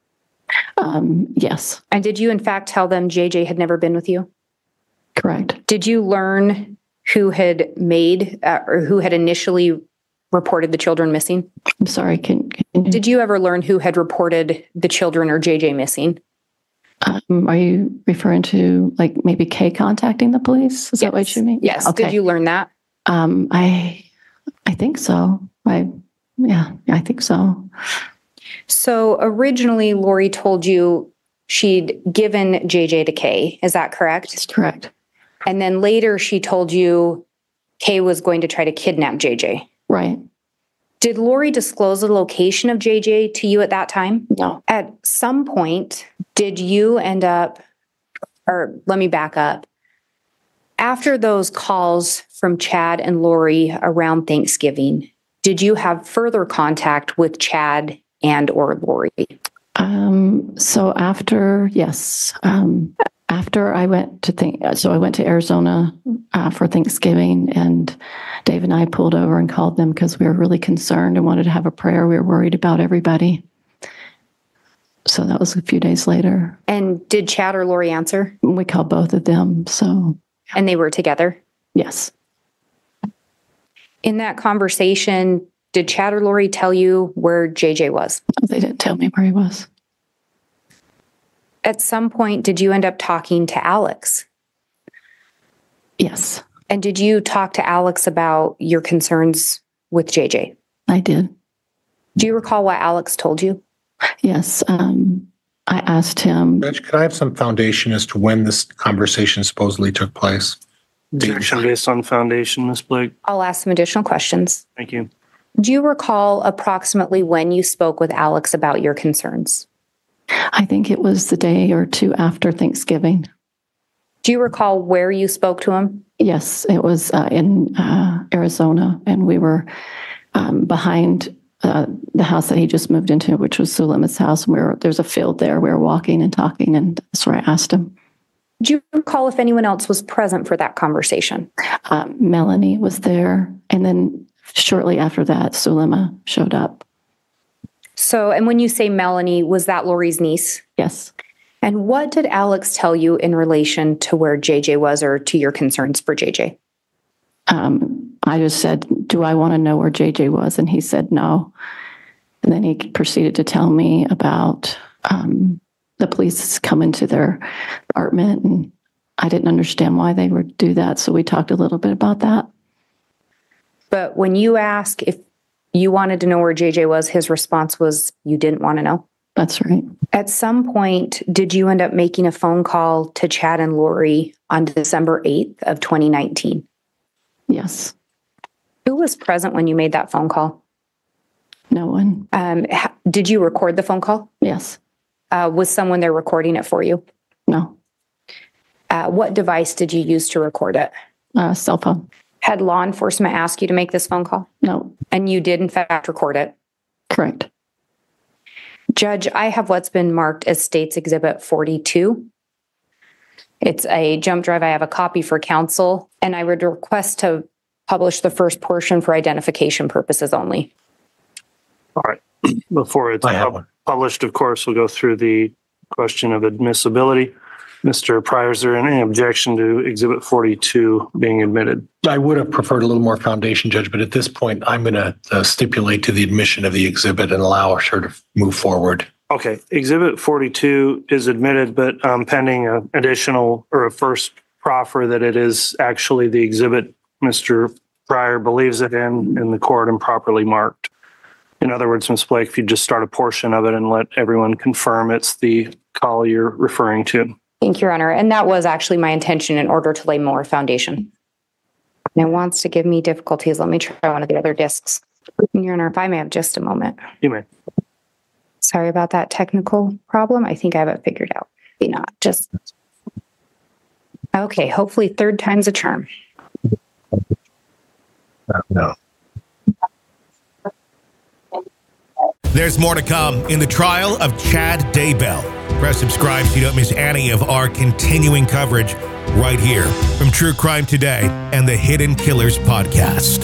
Um, yes. And did you, in fact, tell them J J had never been with you? Correct. Did you learn who had made uh, or who had initially reported the children missing? I'm sorry. Can, can you... Did you ever learn who had reported the children or J J missing? Um, are you referring to like maybe Kay contacting the police? Is yes. that what you mean? Yes. Okay. Did you learn that? Um, I, I think so. I, yeah, I think so. So originally, Lori told you she'd given J J to Kay. Is that correct? That's correct. And then later she told you Kay was going to try to kidnap J J. Right. Did Lori disclose the location of J J to you at that time? No. At some point, did you end up, or let me back up. After those calls from Chad and Lori around Thanksgiving, did you have further contact with Chad and or Lori? Um, so after, yes, um, after I went to think, so I went to Arizona uh, for Thanksgiving, and Dave and I pulled over and called them because we were really concerned and wanted to have a prayer. We were worried about everybody. So that was a few days later. And did Chad or Lori answer? We called both of them. So, and they were together? Yes. In that conversation, did Chad or Lori tell you where J J was? They didn't tell me where he was. At some point, did you end up talking to Alex? Yes. And did you talk to Alex about your concerns with J J? I did. Do you recall what Alex told you? Yes. Um, I asked him. Judge, could I have some foundation as to when this conversation supposedly took place? Objection based on foundation, Miz Blake. I'll ask some additional questions. Thank you. Do you recall approximately when you spoke with Alex about your concerns? I think it was the day or two after Thanksgiving. Do you recall where you spoke to him? Yes, it was uh, in uh, Arizona, and we were um, behind uh, the house that he just moved into, which was Suleiman's house. And we were, there's a field there. We were walking and talking, and that's where I asked him. Do you recall if anyone else was present for that conversation? Um, Melanie was there, and then shortly after that, Sulema showed up. So, and when you say Melanie, was that Lori's niece? Yes. And what did Alex tell you in relation to where J J was or to your concerns for J J? Um, I just said, do I want to know where J J was? And he said no. And then he proceeded to tell me about um, the police coming to their apartment, and I didn't understand why they would do that. So we talked a little bit about that. But when you asked if you wanted to know where J J was, his response was you didn't want to know. That's right. At some point, did you end up making a phone call to Chad and Lori on December eighth of twenty nineteen? Yes. Who was present when you made that phone call? No one. Um, ha- did you record the phone call? Yes. Uh, was someone there recording it for you? No. Uh, what device did you use to record it? Uh, cell phone. Had law enforcement asked you to make this phone call? No. And you did, in fact, record it? Correct. Judge, I have what's been marked as State's Exhibit forty-two. It's a jump drive. I have a copy for counsel, and I would request to publish the first portion for identification purposes only. All right. Before it's pub- published, of course, we'll go through the question of admissibility. Mister Pryor, is there any objection to Exhibit forty-two being admitted? I would have preferred a little more foundation, Judge, but at this point, I'm going to uh, stipulate to the admission of the exhibit and allow her to move forward. Okay. Exhibit forty-two is admitted, but um, pending an additional or a first proffer that it is actually the exhibit Mister Pryor believes it in, in the court improperly marked. In other words, Miz Blake, if you just start a portion of it and let everyone confirm it's the call you're referring to. Thank you, Your Honor. And that was actually my intention in order to lay more foundation. And it wants to give me difficulties. Let me try one of the other discs. Your Honor, if I may have just a moment. You may. Sorry about that technical problem. I think I have it figured out. Maybe not. Just. Okay. Hopefully third time's a charm. Uh, no. There's more to come in the trial of Chad Daybell. Press subscribe so you don't miss any of our continuing coverage right here from True Crime Today and the Hidden Killers podcast.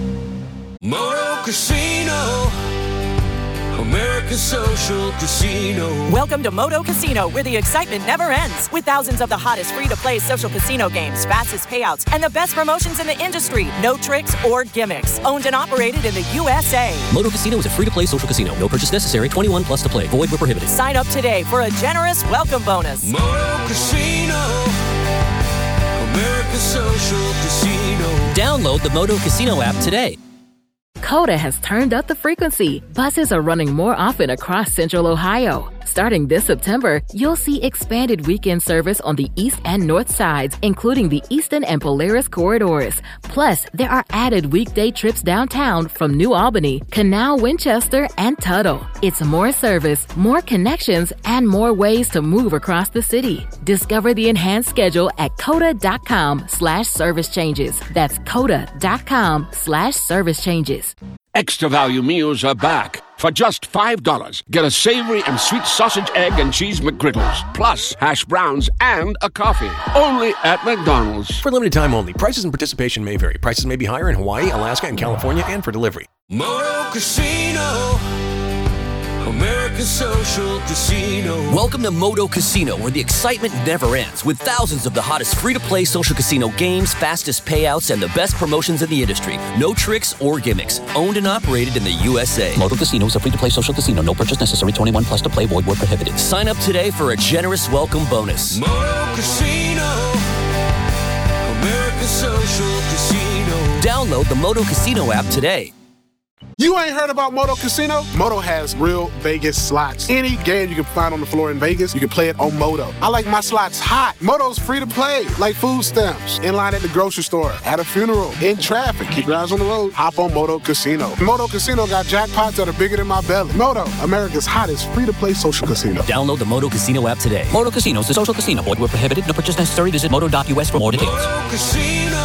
Moto Casino, America's social casino. Welcome to Moto Casino, where the excitement never ends. With thousands of the hottest free-to-play social casino games, fastest payouts, and the best promotions in the industry. No tricks or gimmicks. Owned and operated in the U S A. Moto Casino is a free-to-play social casino. No purchase necessary. twenty-one plus to play. Void where prohibited. Sign up today for a generous welcome bonus. Moto Casino, America's social casino. Download the Moto Casino app today. CODA has turned up the frequency. Buses are running more often across Central Ohio. Starting this September, you'll see expanded weekend service on the east and north sides, including the Eastern and Polaris corridors. Plus, there are added weekday trips downtown from New Albany, Canal, Winchester, and Tuttle. It's more service, more connections, and more ways to move across the city. Discover the enhanced schedule at coda.com slash service changes. That's coda.com slash service changes. Extra value meals are back. For just five dollars, get a savory and sweet sausage, egg, and cheese McGriddles, plus hash browns and a coffee. Only at McDonald's. For limited time only. Prices and participation may vary. Prices may be higher in Hawaii, Alaska, and California, and for delivery. Moto Casino, America's social casino. Welcome to Moto Casino, where the excitement never ends, with thousands of the hottest free-to-play social casino games, fastest payouts, and the best promotions in the industry. No tricks or gimmicks. Owned and operated in the U S A. Moto Casino is a free-to-play social casino. No purchase necessary. twenty-one plus to play. Void where prohibited. Sign up today for a generous welcome bonus. Moto Casino, America's social casino. Download the Moto Casino app today. You ain't heard about Moto Casino? Moto has real Vegas slots. Any game you can find on the floor in Vegas, you can play it on Moto. I like my slots hot. Moto's free to play, like food stamps. In line at the grocery store, at a funeral, in traffic. Keep your eyes on the road. Hop on Moto Casino. Moto Casino got jackpots that are bigger than my belly. Moto, America's hottest free-to-play social casino. Download the Moto Casino app today. Moto Casino is a social casino. Void where prohibited. No purchase necessary. Visit moto dot U S for more details. Moto Casino,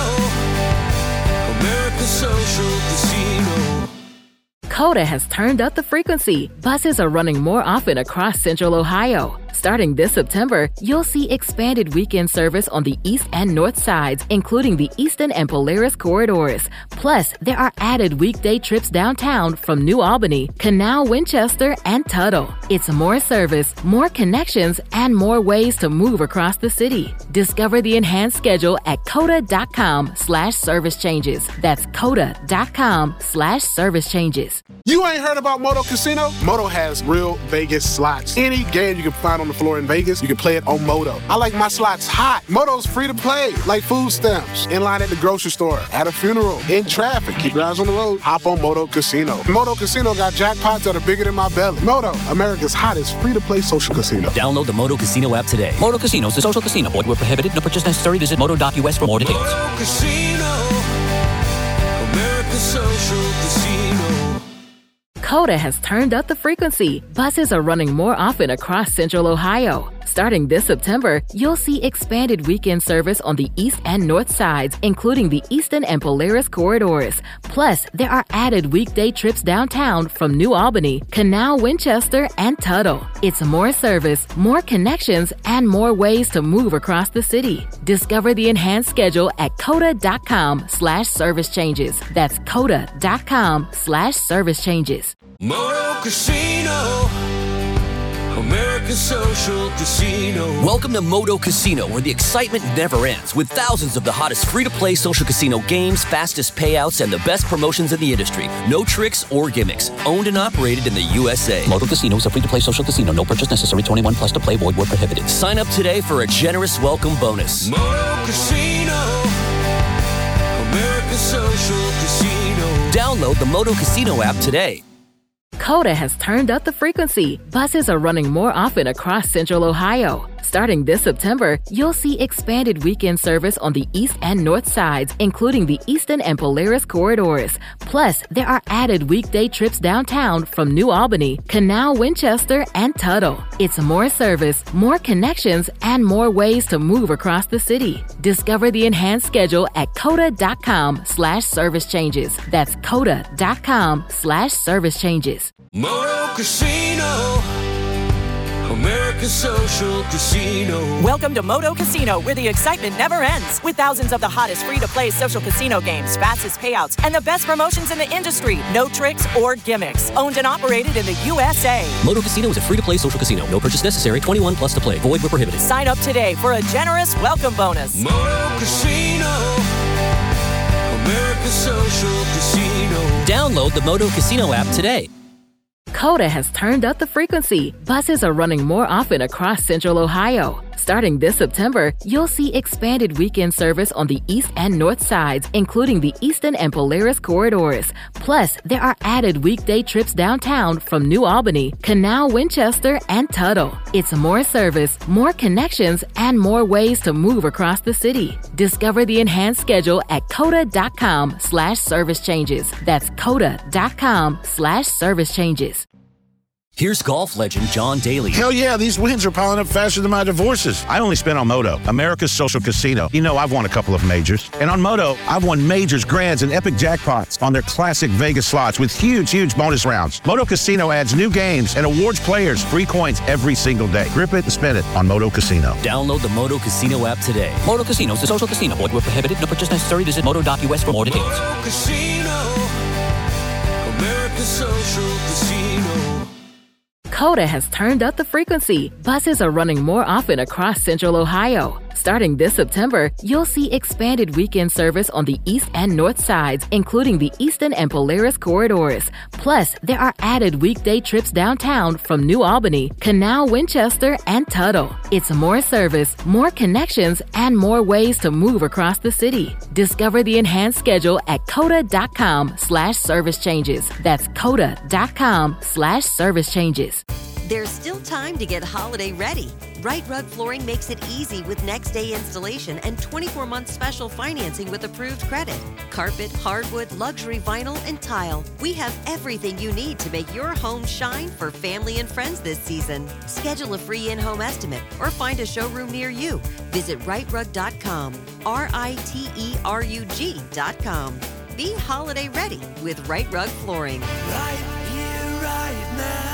America's social casino. CODA has turned up the frequency. Buses are running more often across Central Ohio. Starting this September, you'll see expanded weekend service on the east and north sides, including the Eastern and Polaris corridors. Plus, there are added weekday trips downtown from New Albany, Canal, Winchester, and Tuttle. It's more service, more connections, and more ways to move across the city. Discover the enhanced schedule at coda.com slash service changes. That's coda.com slash service changes. You ain't heard about Moto Casino? Moto has real Vegas slots. Any game you can find on the floor in Vegas, you can play it on Moto. I like my slots hot. Moto's free to play, like food stamps. In line at the grocery store, at a funeral, in traffic. Keep your eyes on the road. Hop on Moto Casino. Moto Casino got jackpots that are bigger than my belly. Moto, America's hottest free-to-play social casino. Download the Moto Casino app today. Moto Casino is a social casino. Void where prohibited. No purchase necessary. Visit moto dot u s for more details. Moto Casino, America's social casino. Coda has turned up the frequency. Buses are running more often across Central Ohio. Starting this September, you'll see expanded weekend service on the east and north sides, including the Eastern and Polaris corridors. Plus, there are added weekday trips downtown from New Albany, Canal, Winchester, and Tuttle. It's more service, more connections, and more ways to move across the city. Discover the enhanced schedule at coda.com slash service changes. That's coda.com slash service changes. Moto Casino, America's social casino. Welcome to Moto Casino, where the excitement never ends, with thousands of the hottest free-to-play social casino games, fastest payouts, and the best promotions in the industry. No tricks or gimmicks. Owned and operated in the U S A. Moto Casino is a free-to-play social casino. No purchase necessary. twenty-one plus to play. Void where prohibited. Sign up today for a generous welcome bonus. Moto Casino, America's social casino. Download the Moto Casino app today. Coda has turned up the frequency. Buses are running more often across Central Ohio. Starting this September, you'll see expanded weekend service on the east and north sides, including the Eastern and Polaris corridors. Plus, there are added weekday trips downtown from New Albany, Canal, Winchester, and Tuttle. It's more service, more connections, and more ways to move across the city. Discover the enhanced schedule at coda.com slash service changes. That's coda.com slash service changes. Moto Casino, America's social casino. Welcome to Moto Casino, where the excitement never ends. With thousands of the hottest free-to-play social casino games, fastest payouts, and the best promotions in the industry. No tricks or gimmicks. Owned and operated in the U S A. Moto Casino is a free-to-play social casino. No purchase necessary. twenty-one plus to play. Void where prohibited. Sign up today for a generous welcome bonus. Moto Casino, America's social casino. Download the Moto Casino app today. Coda has turned up the frequency. Buses are running more often across Central Ohio. Starting this September, you'll see expanded weekend service on the east and north sides, including the Eastern and Polaris corridors. Plus, there are added weekday trips downtown from New Albany, Canal, Winchester, and Tuttle. It's more service, more connections, and more ways to move across the city. Discover the enhanced schedule at coda.com slash service changes. That's coda.com slash service changes. Here's golf legend John Daly. Hell yeah, these wins are piling up faster than my divorces. I only spent on Moto, America's social casino. You know, I've won a couple of majors. And on Moto, I've won majors, grands, and epic jackpots on their classic Vegas slots with huge, huge bonus rounds. Moto Casino adds new games and awards players free coins every single day. Grip it and spin it on Moto Casino. Download the Moto Casino app today. Moto Casino is a social casino. Void where prohibited. No purchase necessary. Visit moto dot u s for more details. Moto Casino, America's social casino. Coda has turned up the frequency. Buses are running more often across Central Ohio. Starting this September, you'll see expanded weekend service on the east and north sides, including the Eastern and Polaris corridors. Plus, there are added weekday trips downtown from New Albany, Canal, Winchester, and Tuttle. It's more service, more connections, and more ways to move across the city. Discover the enhanced schedule at coda.com slash service changes. That's coda.com slash service changes. There's still time to get holiday ready. Right Rug Flooring makes it easy with next day installation and twenty-four month special financing with approved credit. Carpet, hardwood, luxury vinyl, and tile. We have everything you need to make your home shine for family and friends this season. Schedule a free in-home estimate or find a showroom near you. Visit right rug dot com, R I T E R U G dot com. Be holiday ready with Right Rug Flooring. Right here, right now.